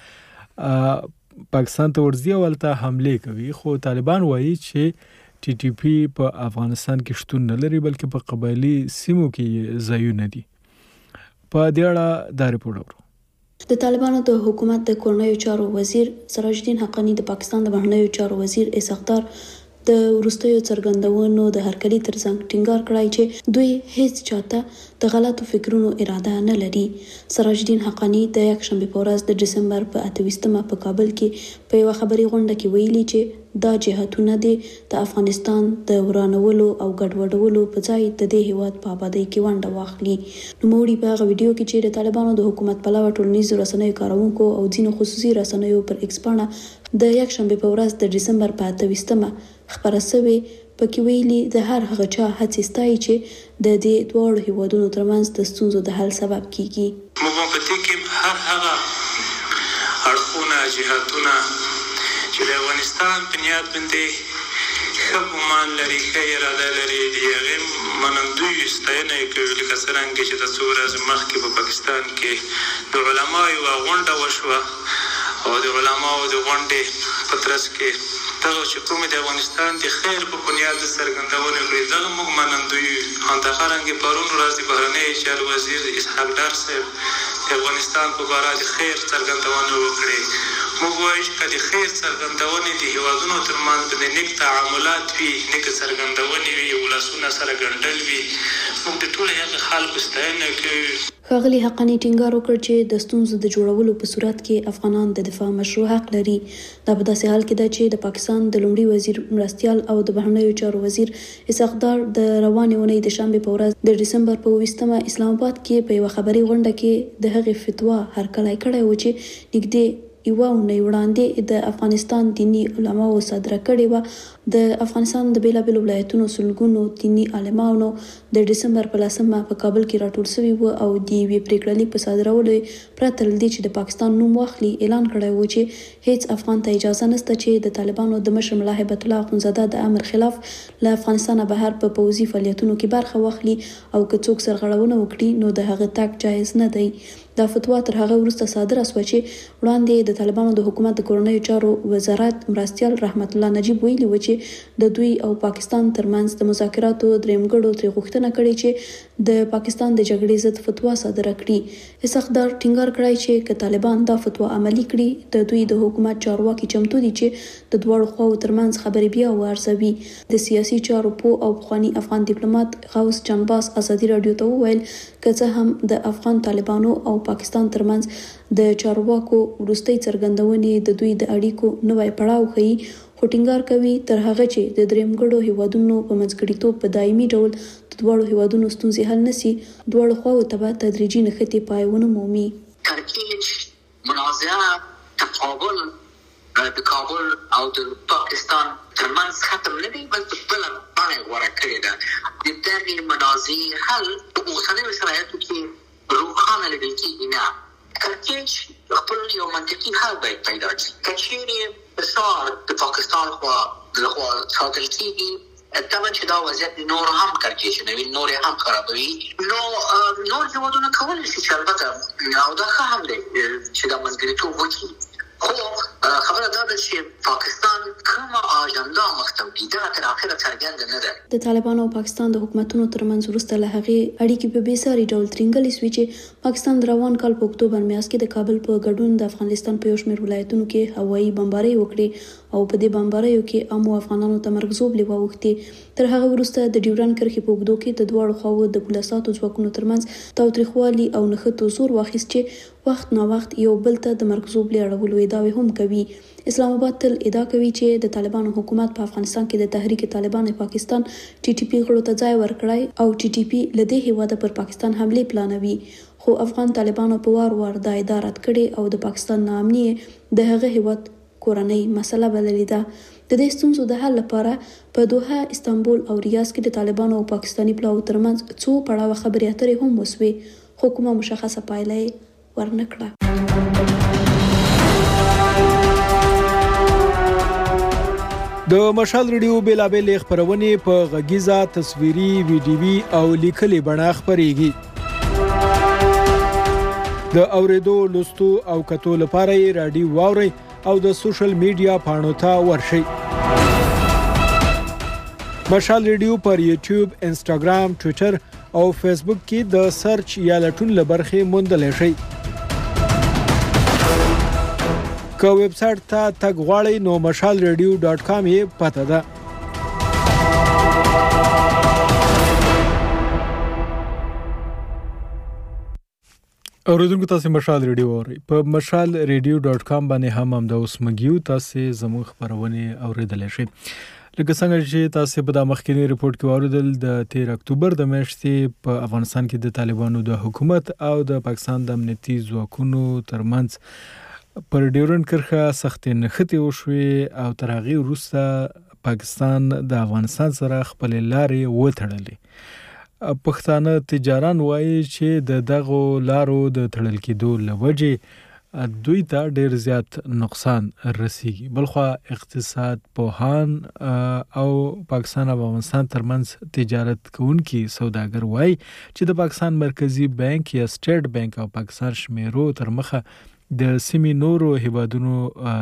پاکستان ته ورځي او ته حمله کوي، خو طالبان وایي چې ټي ټي پی په افغانستان کې شتون نه لري بلکې په قبایلی سیمو کې ځایونه دي. په دې اړه دا ریپورت اورو. د طالبانو د حکومت د کورنیو چارو وزیر سراج الدین حقانی د پاکستان د بهرنیو چارو وزیر اسحاق د ورستیو څرګندونو د هرکلي ترڅنګ ټینګار کړی چې دوی هیڅ چاته د غلطو فکرونو اراده نه لري. سراج الدین حقانی د یکشنبه په ورځ د دسمبر په 28مه په کابل کې په یو خبري غونډه کې ویلي چې دا جهاتونه د افغانستان د ورانولو او ګډوډولو په ځای د دې هیواد په آبادی کې ونډه واخلي. نوموړي په هغه ویډیو کې چې د طالبانو د حکومت په لور ټولنیزو رسنیو کارونکو او ځینو خصوصي رسنیو پر ایکس پاڼه د یکشنبه په ورځ د دسمبر په 28مه خبره شوې پکې ویلي د هر هغه چا هڅې ستایي چې د دې دوه هیوادونو ترمنځ د ستونزو د حل سبب کیږي. موږ په دې کې هر هغه اړخونه جهاتونه چې د افغانستان په نیت باندې ښه ګمان لري، ښه اراده لري، د هغې منندوی ستاینه یې کوي. لکه څرنګه چې د څو ورځې مخکې په پاکستان کې د علماو یوه غونډه وشوه او د علماو د غونډې په ترڅ کې دغه چې کومې د افغانستان د خیر په بنیاد څرګندونې کړې، دغه موږ منندوی یو. همدغرانګې پرون ورځ د بهرنیو چارو وزیر اسحاق ډار صاحب د افغانستان په باره د خیر څرګندونه وکړې. موږ وایو چې که د خیر څرګندونې د هیوادونو ترمنځ باندې نیک تعاملات وي، نیک څرګندونې وي، ولسونه سره ګنډل وي، موږ د ټولو هغه خلکو ستاینه کوو. ښاغلي حقانی ټینګار وکړ چې د ستونزو د جوړولو په صورت کې افغانان د دفاع مشروع حق لري. دا په داسې حال کې ده چې د پاکستان د لومړي وزیر مرستیال او د بهرنیو چارو وزیر اسحاق ډار د روانې اونۍ د شنبې په ورځ د دسمبر په 20مه اسلام آباد کې په یوه خبري غونډه کې د هغې فتوا هرکلی کړی و چې نږدې یوه اونۍ وړاندې د افغانستان دینی علماو صادره کړې وه. د افغانستان د بیلابیلو ولایتونو سلګونو دینی عالمانو د دسمبر په 10مه په کابل کې راټول شوي وو او د یوې پریکړې لیک په صادرولو پرته له دې چې د پاکستان نوم واخلي اعلان کړی و چې هیڅ افغان ته اجازه نشته چې د طالبانو د مشر ملا هیبت الله اخندزاده د امر خلاف له افغانستان بهر په پوځي فعالیتونو کې برخه واخلي او که څوک سرغړونه وکړي نو د هغه تګ جایز نه دی. دا فتوا تر هغه وروسته صادره شوه چې وړاندې د طالبانو د حکومت د کورنیو چارو وزارت مرستیال رحمت الله نجیب ویلي و چې د دوی او پاکستان ترمنځ د مذاکراتو دریمګړو ترې غوښتنه کړې چې د پاکستان د جګړې ضد فتوا صادره کړي. اسحاق ډار ټینګار کړی چې که طالبان دا فتوا عملي کړي د دوی د حکومت چارواکي چمتو دي چې د دواړو خواو ترمنځ خبرې بیا وارزوي. د سیاسي چارو پوه او پخوانی افغان ډیپلوماټ غوث جانباز ازادي رادیو ته وویل که څه هم د افغان طالبانو او پاکستان ترمنځ د چارواکو وروستۍ څرګندونې د دوی د اړیکو نوی پړاو ښیي، خو ټینګار کوي تر هغه چې د دریمګړو هیوادونو په منځګړیتوب په دایمي ډول د دواړو هیوادونو ستونزې حل نشي، دواړو خواو ته به تدریجي نښتې پای ونه مومي. ترکیج منازعه تقابل د کابل او د پاکستان ترمنځ ختم نه دی بلکې بله بڼه غوره کړې ده. د دغې منازعې حل په اوسنیو شرایطو کې روښانه لیدل کېږي نه. ترکیج خپل یو منطقي حل باید پیدا کړي. که چیرې فشار د پاکستان لخوا ساتل کېږي طبعا چې دا وضعیت نور هم کړکېچنوي، نور هم خرابوي، نور هیوادونه کولی شي چې البته او دا ښه هم دی چې دا منځګړیتوب وکړي، خو خبره دا ده چې پاکستان کومه اجنډا مخته دا تر اخره څرګنده نه ده. د طالبانو او پاکستان د حکومتونو ترمنځ وروسته له هغې اړیکې په بېساري ډول ترینګلې شوې چې پاکستان د روان کال په اکتوبر میاشت کې د کابل په ګډون د افغانستان په یو شمېر ولایتونو کې هوایي بمبارۍ وکړې او په دې بمباریو کې عامو افغانانو ته مرګ ژوبلې واوښتې. تر هغه وروسته د ډیورنډ کرښې په اوږدو کې د دواړو خواوو د پولیساتو ځواکونو ترمنځ تاوتریخوالي او نښتو زور واخیست چې وخت نا وخت یو بل ته د مرګ ژوبلې اړولو ادعاوې هم کوي. اسلام آباد تل ادعا کوي چې د طالبانو حکومت په افغانستان کې د تحریک طالبان پاکستان ټي ټي پی غړو ته ځای ورکړی او ټي ټي پی له دې هیواده پر پاکستان حمله پلانوي. خو افغان طالبانو په وار دا ادعا رد کړې او د پاکستان ناامني د هغه هیواد کورنۍ مسله بللې ده. د دې ستونزو د حل لپاره په دوحه، استانبول او ریاض کې د طالبانو او پاکستاني پلاوو ترمنځ څو پړاوه خبرې اترې هم وسوې، خو کومه مشخصه پایله یې ورنکړه. د مشال ریډیو بیلابېل خبرونه په غږیزه، تصویري، ویډیوي او لیکلي بڼه خبريږي. د اوریدو، لوستو او کتو لپاره یې رادیو واوري او د سوشل میډیا پاڼو ته ورشئ. مشال ریډیو پر یوټیوب، انسټاګرام، ټوئیټر او فیسبوک کې د سرچ یا لټون لبرخې موندلی شئ. که ویب سټ ته تګ غواړئ نو mashalradio.com یې پته ده. اوریدونکو تاسو مشال ریډیو اورئ په mashalradio.com باندې هم د اوس مګیو تاسو زموږ خبرونه اوریدلای شئ. لکه څنګه چې تاسو په د مخکینی ریپورت کې اوریدل د 13 اکتوبر د میاشتې په افغانستان کې د طالبانو د حکومت او د پاکستان د امنیتي ځواکونو ترمنځ پر ډیورنډ کرښه سختې نښتې وشوې او تر هغې وروسته پاکستان د افغانستان سره خپل لارې وتړلې. پښتانه تجاران وایي چې د دغو لارو د تړل کېدو له وجې دوی ته ډیر زیات نقصان رسیږي. بلخوا اقتصاد پوهان او پاکستان او افغانستان ترمنځ تجارت کوونکي سوداګر وایي چې د پاکستان مرکزی بانک یا سټیټ بانک او پاکستان شمیرو تر مخه د سیمې نورو هیوادونو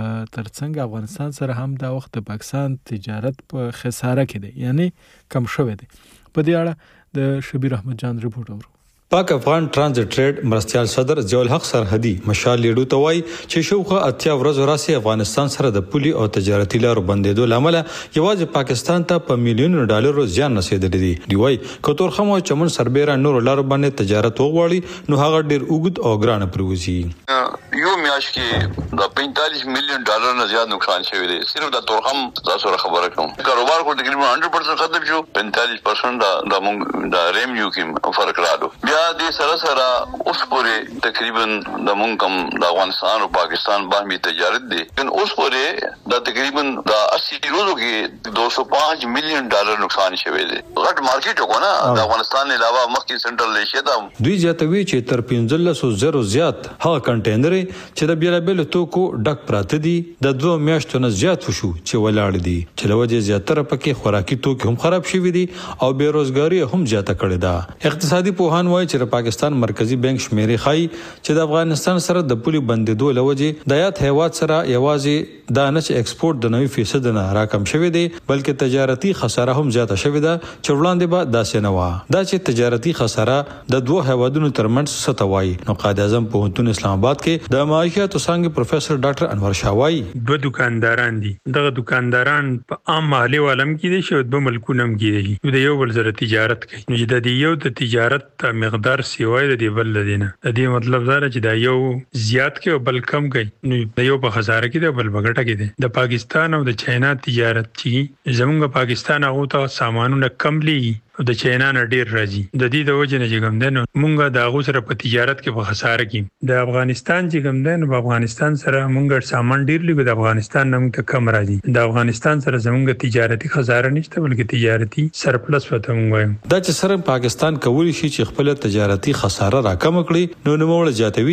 ترڅنګ افغانستان سره هم دا وخت د پاکستان تجارت په خساره کې دی، یعنی کم شوی دی. په دې اړه د شبیر احمد جان رپورټ اورو. پاک افغان ټرانزیټ ټریډ مرستيال صدر ضیاء الحق سرحدي مشال لیډو ته وایي چې شوخه اتیا ورځ راسي افغانستان سره د پولي او تجارتي لارو بندیدو لامل یوازې پاکستان ته په میلیونونو ډالرو زیان رسیدلی دی. دی وایي کتور خمو چمن سربېره نور لارو باندې تجارت وغواړي نو هغه ډیر اوږد او ګران پروزي. یو میاش کې د 45 میلیون ډالر نه زیات نقصان شوی دی. صرف د تورخم تاسو سره خبره کوم کاروبار کو تقریبا 100% ختم شو، 45% د موږ د ریمنیو کې فرق راغلو. بیا د سره اوس پورې تقریبا د موږ کم د افغانستان او پاکستان باندې تجارت دی، ان اوس پورې د تقریبا د 80 روزو کې 205 میلیون ډالر نقصان شوی دی. غټ مارکیټ وکونه د افغانستان علاوه مخکې سنټرل ایشیا ته دوی زیاتوي چې تر 1500 زیات هغه کنټینر چې د بیلابل توکو ډک پراته دي د 2 میاشتو نه زیات وشو چې ولاړ دي، چې لوجه زیاتره پکې خوراکي توکي هم خراب شوي دي او بیروزګاری هم زیاته کړې ده. اقتصادي پوهان وایي چې پاکستان مرکزی بانک شمیرې خای چې د افغانستان سره د پولي بندیدو لوجه د یاد هیواد سره یوازې د نش ایکسپورت د 90% نه راکم شوی دی، بلکې تجارتي خساره هم زیاته شوی ده چې وړاندې به داسې نه و. دا چې تجارتي خساره د دوه هیوادونو ترمنځ ستوي نو قائد اعظم پوهنتون اسلام آباد کې د معیشت څنګه پروفیسور ډاکټر انور شاوای دوه دکانداران دي. دغه دکانداران په عام محلي عالم کې دي چې په ملکونو کې دي، د یو بل سره تجارت کوي. نو د یو د تجارت مقدار سیوای د بل لدینه د دې مطلب دا چې دا یو زیات کې او بل کم کوي، نو د یو په خساره کې د بل بغټه کې دي. د پاکستان او د چاینا تجارت چې زمونږ پاکستان هغه ته سامانونه کم لي د چاینا نه ډیر راځي، د دې د وجه نه چې کوم دنو مونږه د هغه سره په تجارت کې په خساره کې. د افغانستان چې کوم دنو په افغانستان سره مونږ سامان ډیر لګو، د افغانستان نه مونږ کم راځي. د افغانستان سره زمونږ تجارتي خساره نشته بلکې تجارتي سرپلس وته مونږ دا چې سره پاکستان کولی شي چې خپل تجارتي خساره راکم کړي نو نوموړ زیاتوي.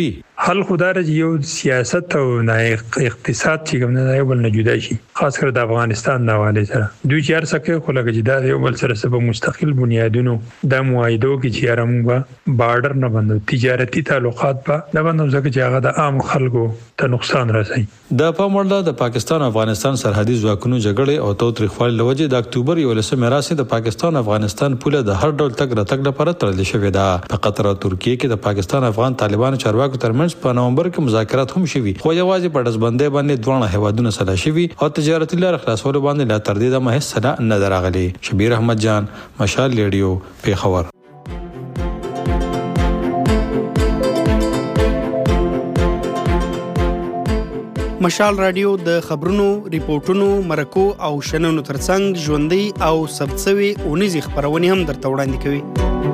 حل خدای یو سیاست او نه اقتصاد چې کوم نه یو بل نه جدا شي، خاص کر د افغانستان د حواله سره دوی چې هر څه کوي خو لکه چې دا یو بل سره سبا مستقل بنیادونو د معاهدو کې چې رمغه بارډر نه بندو تجارتي تعلقات په د بندو ځکه چې هغه د عام خلکو ته نقصان رسوي. د پاموړه د پاکستان افغانستان سرحدي ځواکونو جګړې او توتریخوالي لوجه د اکتوبر 11 راسي د پاکستان افغانستان پوله د هر ډول تګ راتګ لپاره تړل شوې ده. په قطر او ترکیه کې د پاکستان افغان طالبان چارواکو ترمنځ په نومبر کې مذاکرات هم شوي، خو یوازې په دزبندۍ باندې دوه هیوادونو سره شوي او تجارتي لار خلاصولو باندې لا تر دې د محض سره نه دراغلي. شبیر احمد جان، مشال ریډیو، پیښور. مشال رادیو د خبرونو، ریپورتونو، مرکو او شننو ترڅنګ ژوندۍ او ثبتسوي اونیزې خبرونه هم درته وړاندې کوي.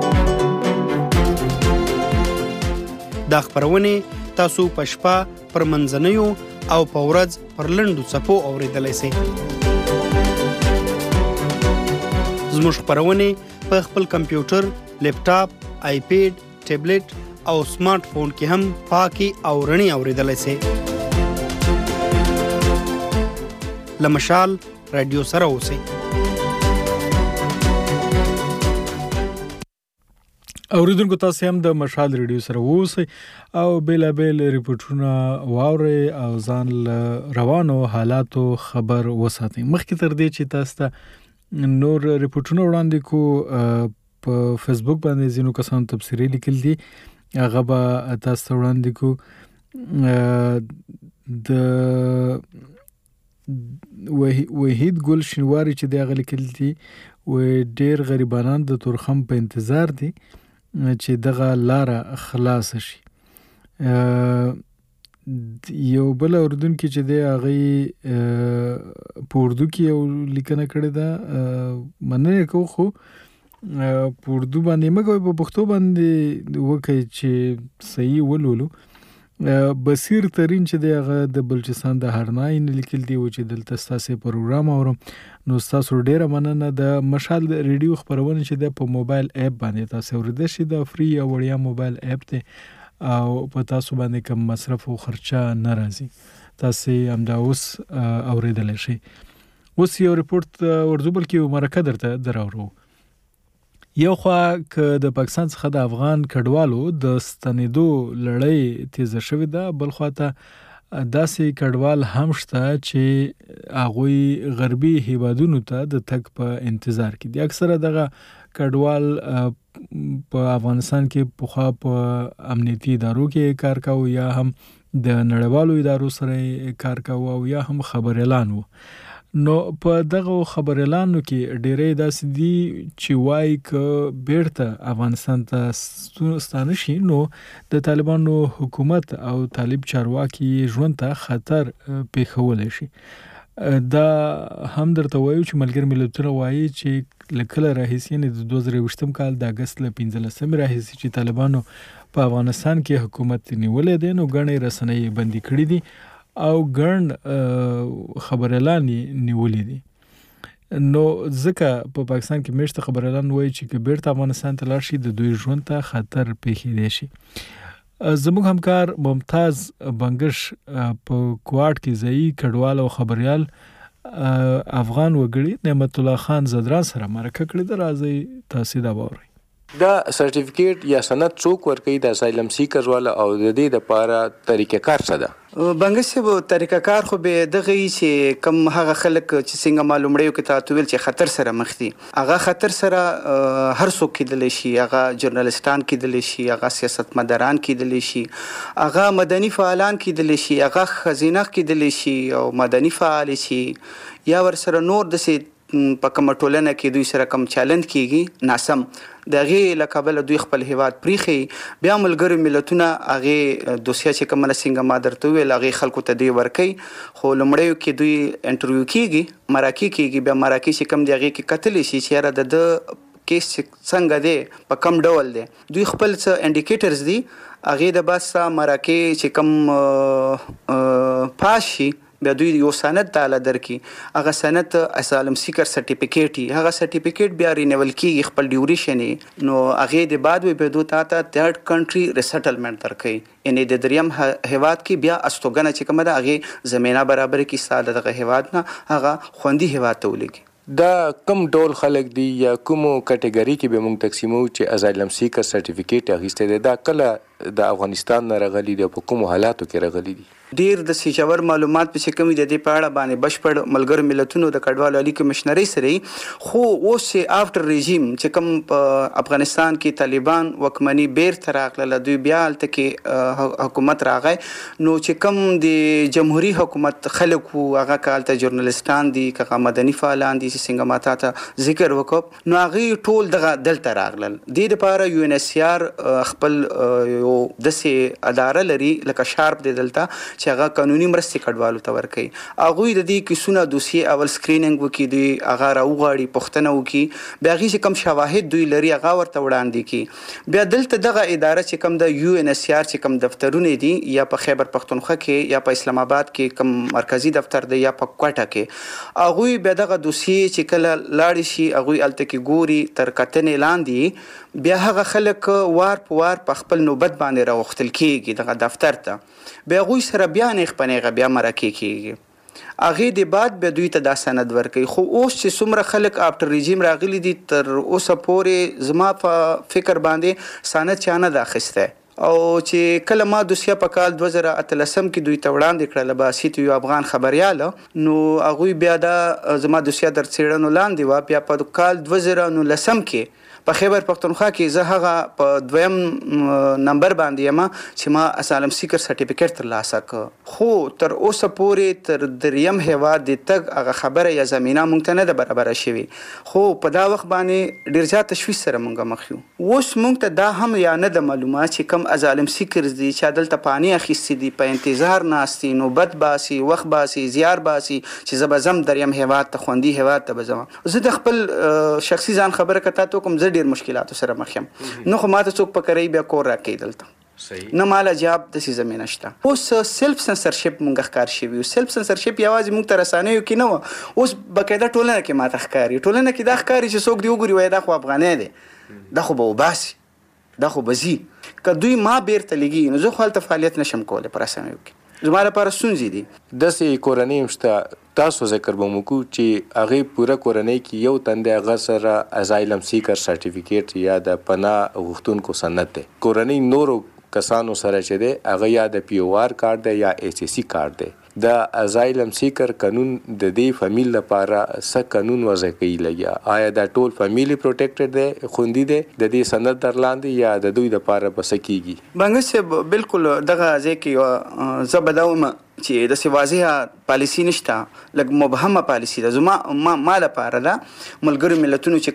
دا خبرونه تاسو په شپه، پر منځنیو او په ورځ پر لنډو څپو اوریدلای شئ. زموږ خبرونه په خپل کمپیوټر، لیپټاپ، آیپیډ، ټابلیټ او سمارټ فون کې هم پاکي او رڼي اوریدلای شئ. لمشال رادیو سره اوسئ. اوریدونکو تاسو هم د مشال ریډیو سره اوسئ او بیلابل ریپورتونه واورئ او ځان روانو حالاتو خبر وساتئ. مخکې تر دې چې تاسو ته نور ریپورتونه وړاندې کو، په فیسبوک باندې ځینو کسانو تبصرې لیکل دي، هغه به تاسو ته وړاندې کو. د وحید ګل شینواری چې د هغه لیکل دي و ډیر غریبانان د تورخم په انتظار دي چې دغه لاره خلاص شي. یو بل اوردونکو چې د هغه په اردو کې یو لیکنه کړې ده، مننه کوم خو په اردو باندې مګوي په پښتو باندې وکړي چې صحیح ولولو. بصیر ترین چې د هغه د بلوچستان د هرناین لیکل دی چې دلته تاسو پروګرام اورم، نو تاسو ډیره مننه. د مشال ریډیو خبرونه چې د په موبایل اپ باندې تاسو ورده شي، د فری او وړیا موبایل اپ ته او په تاسو باندې کوم مصرف او خرچه ناراضي، تاسو هم دا اوس اوریدل شي. اوس یو ریپورت ورزو بلکې مرکه درته دراورو. یو خوا که د پاکستان څخه د افغان کډوالو د ستنېدو لړۍ تیزه شوې ده، بل خوا ته داسې کډوال هم شته چې هغوی غربي هیوادونو ته د تګ په انتظار کې دي. اکثره دغه کډوال په افغانستان کې پخوا په امنیتي ادارو کې کار کاوه، یا هم د نړیوالو ادارو سره کار کاوه، او یا هم خبر اعلان و. نو په دغه خبر اعلانو کې ډېرې داسې دي چې وایي که بیرته افغانستان ته ستانه شي نو د طالبانو حکومت او طالب چارواکي ژوند ته خطر پیښولی شي. دا هم درته وایو چې ملګر ملتونه وایي چې له کله راهیسې، یعنې د 2020 کال د اګست له 15 راهیسې چې طالبانو په افغانستان کې حکومت نیولی دی، نو ګڼې رسنۍ بندي کړي دي او ګڼ خبر اعلان نیولې دي. نو ځکه په پاکستان کې میشته خبر اعلان وایي چې که بیرته افغانستان ته لاړ شي د دوی ژوند ته خطر پیښیدی شي. زموږ همکار ممتاز بنګش په کوارټ کې ځایي کډوال او خبریال افغان وګړي نعمت الله خان زدران سره مرکه کړې ده. راځئ تاسو دا واورئ. دا سرټیفیکیټ یا سند څوک ورکوي د اسایلم سیکر والا او د دې لپاره طریقه کار څه ده؟ بنګس طریقه کار خو به دغه چې کم هغه خلک چې څنګه معلومړیو کې تاسو ویل چې خطر سره مخ دي، هغه خطر سره هر څوک کېدلی شي، هغه ژورنالیستان کېدلی شي، هغه سیاستمداران کېدلی شي، هغه مدني فعالان کېدلی شي، هغه ښځینه کېدلی شي او مدني فعال شي، یا ورسره نور داسې په کومه ټولنه کې دوی سره کوم چلند کېږي ناسم، د هغې له کبله دوی خپل هیواد پریښي. بیا ملګرو ملتونه هغې دوسیه چې کومه څنګه ما درته وویل هغې خلکو ته دوی ورکوي، خو لومړیو کې دوی انټرویو کېږي، مراکي کېږي، بیا مراکي چې کوم دی هغې کې کتلی شي چې یاره د کیس څنګه دی، په کم ډول دی. دوی خپل څه انډیکیټرز دي، هغې د بس مراکي چې کوم پاس شي بیا دوی یو سند تعالی درکې هغه سند اسالم سیکر سرټیفیکیټ هغه سرټیفیکیټ بیا رینیول کیږي خپل ډیوریشن نو هغه د بعد وي به دوی ته تھرد کنټری ریسټلمنٹ درکې یعنی د دریم هیواد کې بیا استوګنه چې کومه ده هغه زمينه برابر کې ساده دغه هیواد نه هغه خوندي هیواد ته ولګي. دا کم ډول خلک دي یا کومو کټګوري کې به موږ تقسیمو چې ازایلم سیکر سرټیفیکیټ اخیسته دي دا کله د افغانستان نه راغلي دي په کومو حالاتو کې راغلي دي؟ ډیر د سیجور معلومات په کمی د دې په اړه باندې بشپړ ملګرو ملتونو د کډوالو عالی کمشنري سره خو اوس افټر رژیم چې کوم په افغانستان کې طالبان وکمنی بیر تر راغله دوی بیا الته کې حکومت راغی نو چې کوم د جمهوریت حکومت خلکو هغه کالته ژورنالیستان دي که مدني فعالان دي چې څنګه ماته ته ذکر وکړ نو هغه ټول دغه دلته راغلل د لپاره یو ان ایس سی آر خپل یو دسه اداره لري لکه شارپ د دلته چې هغه قانوني مرستې کډوالو ته ورکوي هغوی د دې کیسونه دوسیه اول سکرینینګ وکړي دوی هغه راوغواړي پوښتنه وکړي بیا هغې چې کوم شواهد دوی لري هغه ورته وړاندې کړي بیا دلته دغه اداره چې کوم د یو ان ایس سی آر چې کوم دفترونه دي یا په خیبر پښتونخوا کې یا په اسلام آباد کې کوم مرکزی دفتر دی یا په کوټه کې هغوی بیا دغه دوسیه چې کله لاړې شي هغوی هلته کې ګوري تر کتنې لاندې بیا هغه خلک وار په وار په خپل نوبت باندې راوختل کېږي دغه دفتر ته بیا هغوی سره بیا نیغ بیا مرکې کېږي هغې د بعد بیا دوی ته دا سند ورکوي خو اوس چې څومره خلک افټر رژیم راغلي دي تر اوسه پورې زما په فکر باندې سند چا نه ده اخیستی او چې کله ما دوسیه په کال 2013 کې دوی ته وړاندې کړله باسیت یو افغان خبریال نو هغوی بیا دا زما دوسیه در څېړنو لاندې وه بیا په کال 2019 کې په خیبر پښتونخوا کې زه هغه په دویم نمبر باندې یم چې ما اسالم سیکر سرټیفیکیټ ترلاسه کړ خو تر اوسه پورې تر دریم هیواد د تګ هغه خبره یا زمینه مونږ ته نه ده برابره شوې خو په دا وخت باندې ډېر زیات تشویش سره مونږ مخ یو اوس مونږ ته دا هم یا نه ده معلومه چې کوم اسالم سیکرز دي چې دلته پانی اخیستي دي په انتظار ناست دي نوبت باسي وخت باسي زیار باسي چې زه به ځم دریم هیواد ته خوندي هیواد ته به ځم زه د خپل شخصي ځان خبره که تا ته کوم ډیر مشکلاتو سره مخ یم نو خو ماته څوک په کرای بیا کور راکې دلته نه مال جواب د سي زمينه شته اوس سیلف سنسرشپ مونږ ښکار شوی سیلف سنسرشپ یوازې مونږ ته رسانیو کې نه و اوس بقاعده ټولنه کې ماته ښکاري ټولنه کې دا ښکاري چې څوک دی وګوري وای دا خو افغاني دی دا خو به وباسي دا خو به ځي که دوی ما بیرته لګي نو زه خو هلته فعالیت نشم کولی په رسنیو کې زما لپاره ستونزې دي داسې کورنۍ هم شته تاسو ذکر به مو کوو چې هغې پوره کورنۍ کې یو تن دی هغه سره ازایلم سیکر سرټیفیکیټ یا د پناه غوښتونکو سند دی کورنۍ نورو کسانو سره چې دی هغه یا د پی او آر کارت دی یا ایچ سی کارت دی د ازایلم سیکر قانون د دې فامیل لپاره څه قانون وضع کوي لګیا آیا دا ټول فامیلی پروټیکټډ دی خوندي دی د دې سند در لاندې یا د دوی لپاره به څه کیږي بنګ صاحب بالکل دغه ځای کې زه به دا وایم چې داسې واضحه پالیسي نشته لږ مبهمه پالیسي ده زما ما لپاره ده ملګرو ملتونو چې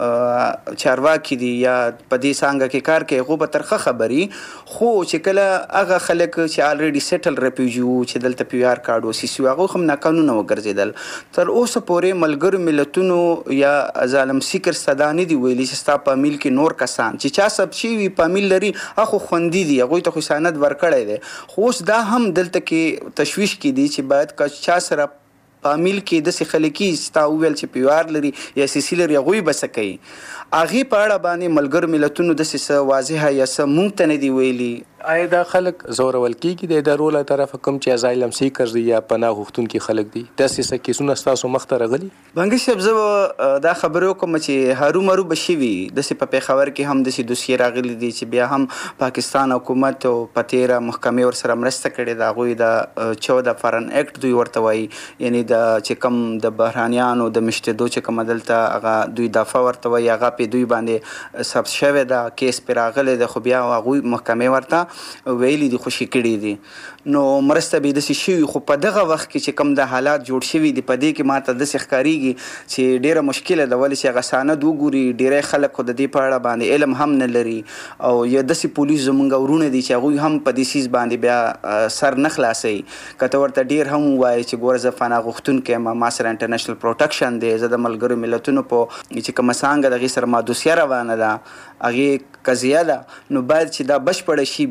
کوم چارواکي دي یا په دې څانګه کې کار کوي هغو به ترخه خبري خو چې کله هغه خلک چې الریډي سیټل ریفیوجي وو چې دلته پی آر کارډ وسیسي هغه هم ناقانونه وګرځېدل تر اوسه پورې ملګرو ملتونو یا ظالم سیکر صدا نه دي ویلي چې ستا په میل کې نور کسان چې چا سب شي وي په میل لري هغه خوندي دي هغوی ته خو سند ورکړی دی خو اوس دا هم دلته کې تشویش کې دي چې باید که چا سره په میل کې داسې خلکي ستا وویل چې پی آر لري یا سی سی لري هغوی به څه کوي هغې په اړه باندې ملګرو ملتونو داسې څه واضحه یا څه مونږ ته نه دي ویلي آیا دا خلک زورول کېږي د ادارو له طرفه کوم چې ازایلم سیکر دي یا پناه غوښتونکي خلک دي داسې څه کیسونه ستاسو مخ ته راغلي بنګي صاحب زه دا خبرې وکړم چې هرومرو به شوي داسې په پېښور کې هم داسې دوسیې راغلي دي چې بیا هم پاکستان حکومت او په تېره محکمې ورسره مرسته کړې ده هغوی د 14 فارن اکټ دوی ورته وایي یعنی د چې کوم د بهرانیانو د مشتدو چې کومه دلته هغه دوی دفعه ورته وایي هغه پې دوی باندې ثبت شوی ده کیس پې راغلی ده خو بیا هغوی محکمې ورته ویلي دي خوشي کړي دي نو مرسته به داسې شوي خو په دغه وخت کې چې کوم د حالات جوړ شوي دي په دې کې ماته داسې ښکارېږي چې ډېره مشکله ده ولې چې هغه سند وګوري ډېری خلک خو د دې په اړه باندې علم هم نه لري او یا داسې پولیس زموږ ورونه دي چې هغوی هم په دې څیز باندې بیا سر نه خلاصوي که ته ورته ډېر هم ووایي چې ګوره زه پناه غوښتونکی یم ما سره انټرنیشنل پروټکشن دی زه د ملګرو ملتونو په چې کومه څانګه د هغې سره ما دوسیه روانه ده هغې قضیه ده نو باید چې دا بشپړه شي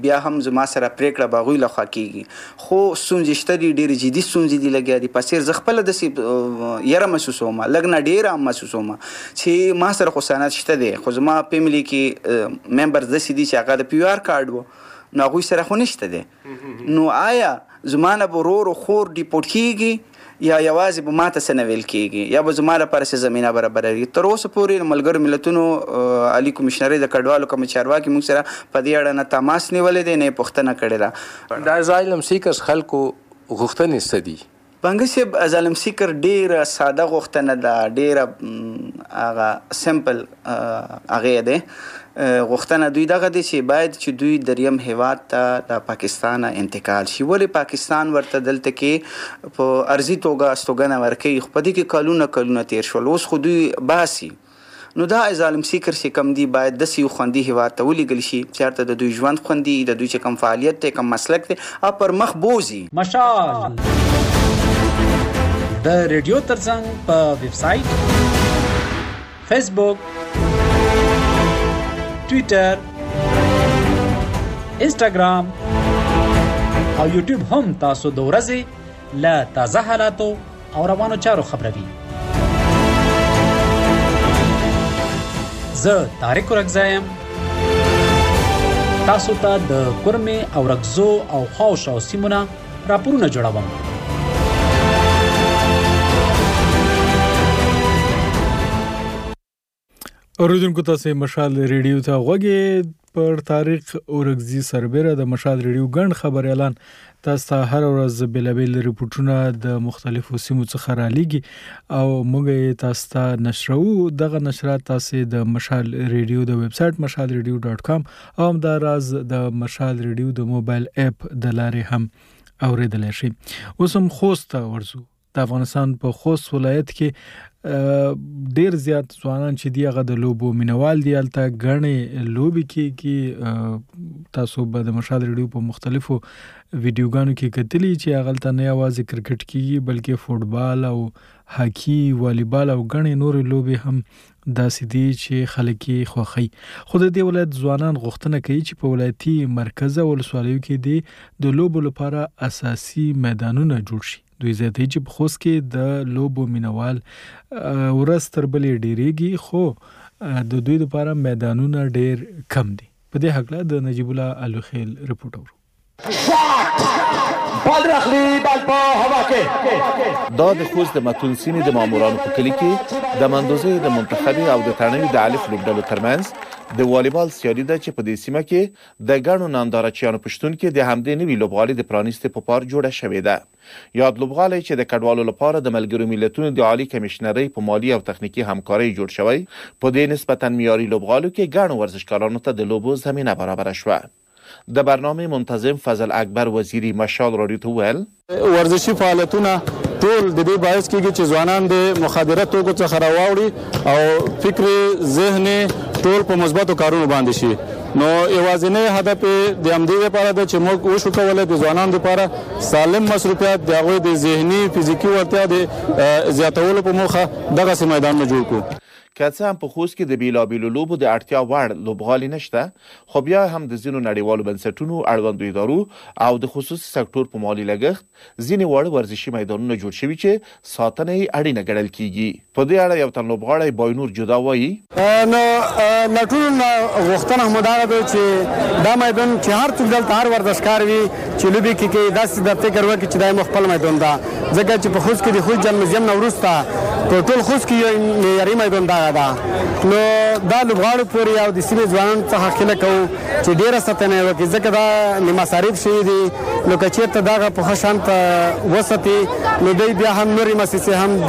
بیا هم زما سره پریکړه باغوي لخوا کیږي خو ستونزې شته دي ډېرې جدي ستونزې دي لګیا دي په څیر زه خپله داسې یره محسوسوم لږ نه ډېره هم محسوسوم چې ما سره خو سند شته دی خو زما فیملي کې ممبرز داسې دي چې هغه د PR کارډ و نو هغوی سره خو نشته دی نو آیا زما نه به ورور و خور ډیپورټ کیږي یا یوازې به ماته څه نه ویل کیږي یا به زما لپاره څه زمینه برابروي تر اوسه پورې ملګرو ملتونو عالي کمیشنرۍ د کډوالو کوم چارواکي موږ سره په دې اړه نه تماس نیولی دی نه یې پوښتنه کړې ده د اسایلم سیکرز خلکو غوښتنې څه دي بنګ صاحب اسایلم سیکر ډېره ساده غوښتنه ده ډېره هغه سمپل هغې دی غوښتنه دوی دغه دی چې باید چې دوی دریم هیواد ته د پاکستان انتقال شي ولې پاکستان ورته دلته کې په ارضي توګه استوګنه ورکوي خو په دې کې کلونه تیر شول اوس خو دوی باسي نو دا اسایلم سیکر چې کم دی باید داسې یو خوندي هیواد ته ولیږل شي چې هلته د دوی ژوند خوندي د دوی چې کوم فعالیت دی کوم مسلک دی پر مخ بوځي مشال د ریډیو ترڅنګ په ویب سایټ فیسبوک ټویټر انسټاګرام او یوټیوب هم تاسو د ورځې له تازه حالاتو او روانو چارو خبروي زه طارق رګزایم تاسو ته د کورمې او رګزو او خواوشاو سیمونه راپورونه جوړوم اوریدونکو تاسو مشال ریډیو ته غوږی پر تاریخ اورګزي سربېره د مشال ریډیو ګڼ خبر اعلان تاسو ته هر ورځ بېلابېل ریپورتونه د مختلفو سیمو څخه رالیږي او موږ تاسو ته نشرو دغه نشرات تاسو د مشال ریډیو د ویب سټ mashalradio.com او همداراز د مشال ریډیو د موبایل اپ د لارې هم اوریدلی شئ اوس هم خوست ته ورځو د افغانستان په خوست ولایت کې ډیر زیات ځوانان چې دی هغه د لوبو مینوال دی الته غنې لوبي کې تاسو به د مشال ریډیو په مختلفو ویډیوګانو کې کتلی چې هغه ته نه یوازې کرکټ کیږي بلکې فوټبال او هاکی والیبال او غنې نور لوبي هم داسې دي چې خلک یې خوښي خو د دې ولایت ځوانان غوښتنه کوي چې په ولایتي مرکز او ولسوالیو کې د لوبو لپاره اساسي میدانونه جوړ شي دوی زیاتې چې په خوست کې د لوبو مینوال ورځ تر بلې ډیریږي خو د دوی لپاره میدانونه ډیر کم دي په دې هکله د نجیب الله الوخیل رپورټ اورو دا د خوست د متون سیمې د مامورانو په کلي کې د مندوزې د منتخبي او د تڼیو د الف لوبډلو ترمنځ د والیبال سیالي ده چې په دې سیمه کې د ګڼو نندارچیانو پښتون کې د همدې نوي لوبغالي د پرانیستې په پار جوړه شوې ده یاد لوبغالي چې د کډوالو لپاره د ملګرو ملتونو د عالی کمیشنرۍ په مالی او تخنیکی همکارۍ جوړ شوی په دې نسبتا معیاري لوبغالو کې ګڼو ورزشکارانو ته د لوبو زمینه برابر شوه د برنامه منتظم فضل اکبر وزیری مشال رادیو ته ویل ورزشي فعالیتونه ټول د دې باعث کیږي چې ځوانان د مخدره توکو څخه راوړي او فکر ذهن ټول په مثبتو کارونو باندې شي نو یوازینی هدف د همدې لپاره ده چې موږ وشو کولای د ځوانانو لپاره سالم مصروفیت د هغوی د ذهني فزیکي وړتیا د زیاتولو په موخه دغه میدانونه جوړ کړو که څه هم په خوست کې د بیلابیلو لوبو د اړتیا وړ لوبغالي نشته خو بیا هم د ځینو نړیوالو بنسټونو اړوندو ادارو او د خصوصي سکتور په مالي لګښت ځینې وړ ورزشي میدانونه جوړ شوي چې ساتنه یې اړینه ګڼل کیږي په دې اړه یو تن لوبغاړی باینور جدا وایي نو له ټولو غوښتنه همدا ده چې دا میدان چې هر څوک دلته هر ورزشکار وي چې لوبې کې داسې د فکر وکړي چې دا خپل میدان ده ځکه چې په خوست کې د خوست جنمزیم نه وروسته په ټول خوست کې یو معیاري میدان ده نو دا لوبغاړو پورې او د سیمې ځوانانو څخه هیله کوو چې ډېره ساتنه وکړي ځکه دا مصارف شوي دي نو که چېرته دغه په ښه شان وساتي نو دوی بیا هم نورې مؤسسې هم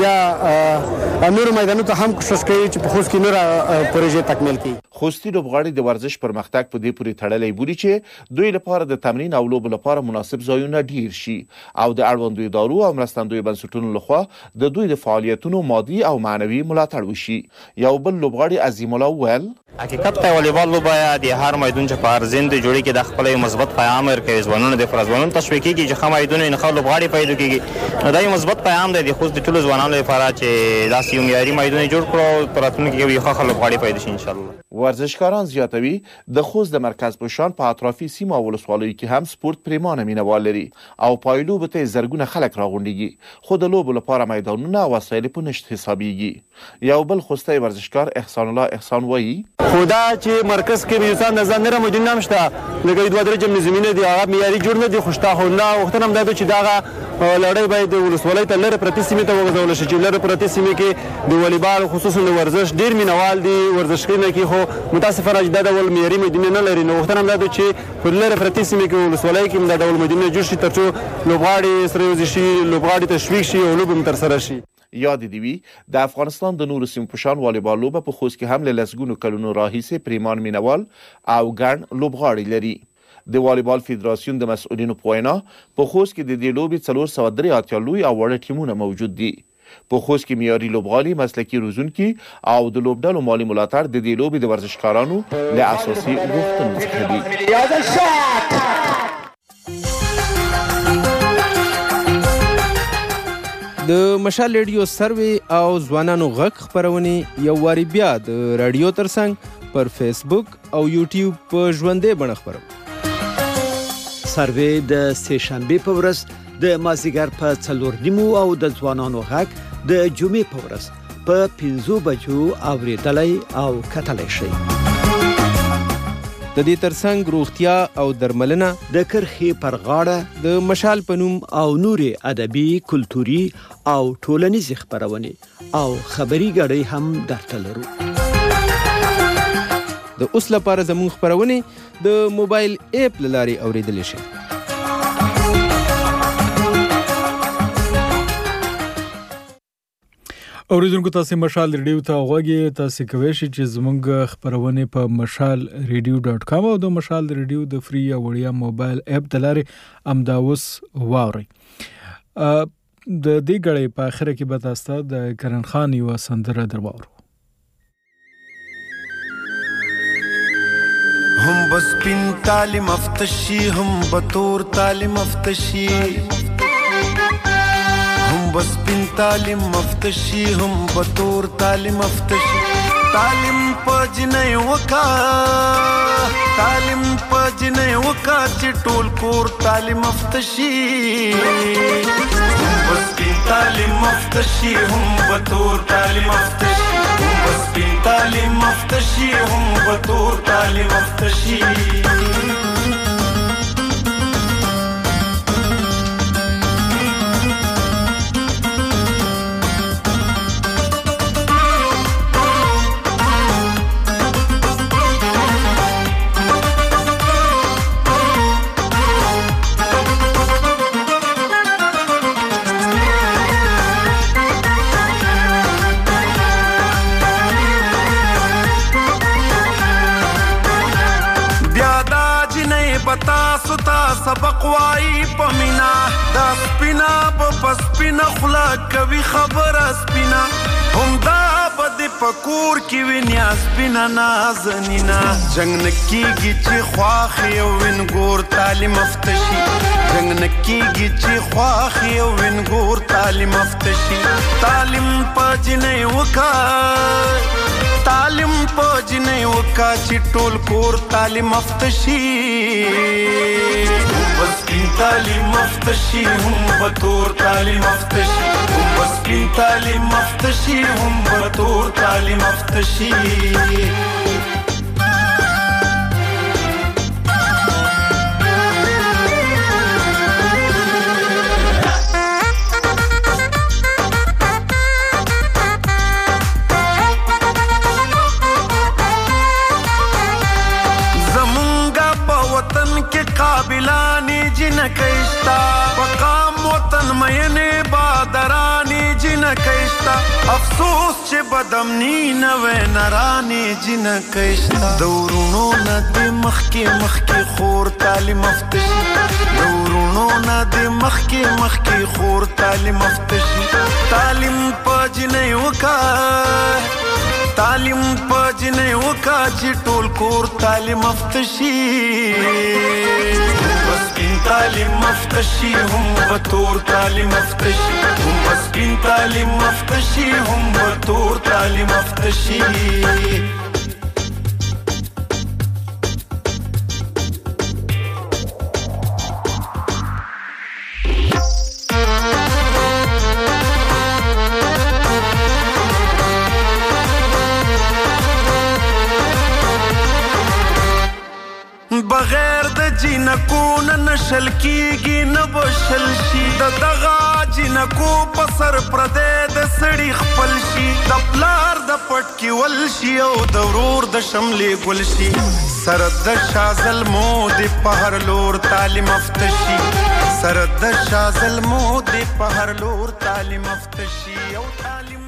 بیا نورو میدانونو ته هم کوشش کوي چې په خوست کې نوره پروژې تکمیل کړي خوستي لوبغاړي د ورزش پرمختګ په دې پورې تړلی بولي چې دوی لپاره د تمرین او لوبو لپاره مناسب ځایونه ډیر شي او د اړوندو ادارو او مرستندویو بنسټونو لخوا د دوی د فعالیتونو مادي او معنوي ملاتړ وشي یو بل لوبغاړي عظیم الله ویل حقیقت ته والیبال لوبه د هر میدان چې په ارزند جوړي کې د خپل مثبت پیغام ورکوي ځوانانو د فرزوانونو تشویق کیږي چې خمه میدان نه خلک لوبغاړي پیدا کیږي نو دا یو مثبت پیغام دی خو د ټولو ځوانانو لپاره چې داسې یو معیاري میدان جوړ کړو ترڅو کې یو ښه لوبغاړي پیدا شي ان شاء الله ورزشکاران زیاتوي د خوست د مرکز په شان په اطرافي سیمه او ولسوالیو کې هم سپورت پریمانه مینوال لري او پایلوبو ته زرګونه خلک راغونډيږي خو د لوبو لپاره میدانونه او وسایل په نشټ حسابيږي یو بل خوستي ورزشکار احسان الله احسان وایي خدا چې مرکز کې میوسان د ځان مدین نام شته لګي دوه درجه زمينه دي هغه معیاري جوړ نه دي خوشته خو نه وخت هم دا چې دا لړۍ باید د ولسوالۍ ته لره پرتی سیمه ته وغځول شي چې لره پرتی سیمه کې د والیبال خصوصا د ورزش ډیر مینوال دي ورزشکینه کې خو متاسفانه دا ډول معیاري مدینه نه لري نو وخت هم دا چې په لره پرتی سیمه کې ولسوالۍ کې دا ډول مدینه جوړ شي ترڅو لوبغاړي سره یوځي شي لوبغاړي تشویق شي او لوب هم تر سره شي یاد دی وی د افغانستان د نورو سیمو په شان والیبال لوبه په خوست کې هم له لسګونو کلونو راهیسې پریمان مینوال او ګڼ لوبغاړي لري د والیبال فدراسیون د مسؤلینو په وینا په خوست کې د دې لوبې 483 لوی او وړ ټیمونه موجود دي په خوست کې معیاري لوبغالي مسلکي روزونکي او د لوبډلو مالی ملاتړ د دې لوبې د ورزشکارانو له اساسي غوښتنو څخه دي د مشال ریډیو سروي او ځوانانو غږ خبرونه یو واری بیا د رادیو ترڅنګ پر فیسبوک او یوټیوب په ژوندې بڼه خبرو سروي د سه شنبه په ورځ د مازیګر په 4:30 او د ځوانانو غږ د جمعې په ورځ په 5 بجو اوریدلای او کتلای شي د دې ترڅنګ روغتیا او درملنه د کرخي پر غاړه د مشال پنوم او نوري ادبي کلتوري او ټولنیز خبرونه او خبري غړي هم درته لرو د اوس لپاره زموږ خبرونه د موبایل اپ لاري اوریدل شي اوریدونکو تاسو مشال ریډیو ته غوږی تاسو کوی شئ چې زموږ خبرونه په mashalradio.com او د مشال ریډیو د فری او وړیا موبایل اپ د لارې امداوس واوري د دې غړې په اخر کې به تاسو د کرن خان یو سندره درواورو هم بس پین تعلیم افتشی هم بطور تعلیم افتشی هم بس پین تعلیم افتشی هم بطور تعلیم افتشی تعلیم پجنه وکا تعلیم پجنه وکا چې ټول کور تعلیم افتشی هم بس پین تعلیم افتشی هم بطور تعلیم افتشی هم بس پین تعلیم افتشی هم بطور تعلیم افتشی سبق وای پمینا دا سپینا په سپینا خلا کوي خبر سپینا هم دا بد پکور کی وینیا سپینا نازنینا جنگ نکیږي چې خواخ یو وین ګور تعلیم افتشي جنگ نکیږي چې خواخ یو وین ګور تعلیم افتشي تعلیم پجنه وکا تعلیم پجنه وکا چې ټول کور تعلیم افتشي بس کی تعلیم افتشی هم بطور تعلیم افتشی هم بس کی تعلیم افتشی هم بطور تعلیم افتشی قابلانی جن کشتا مقام وطن مینه بادرانی جن کشتا افسوس چې بدمنی نوے نرانی جن کشتا دورونو ند مخکی خور تعلیم افتشی دورونو ند مخکی خور تعلیم افتشی تعلیم پجنه وکا تعلیم پجنه وکا چې ټول کور تعلیم افتشی بس پین تعلیم افتشی هم بطور تعلیم افتشی هم بس پین تعلیم افتشی هم بطور تعلیم افتشی بغیر د جنکو نه نشل کیږي نه بشل شي د دغه جنکو په سر پردې د سړي خپل شي د پلار د پټ کې ول شي او د ورور د شملې ګل شي سر د شازل مو د په هر لور تعلیم افتشي سر د شازل مو د په هر لور تعلیم افتشي او تعلیم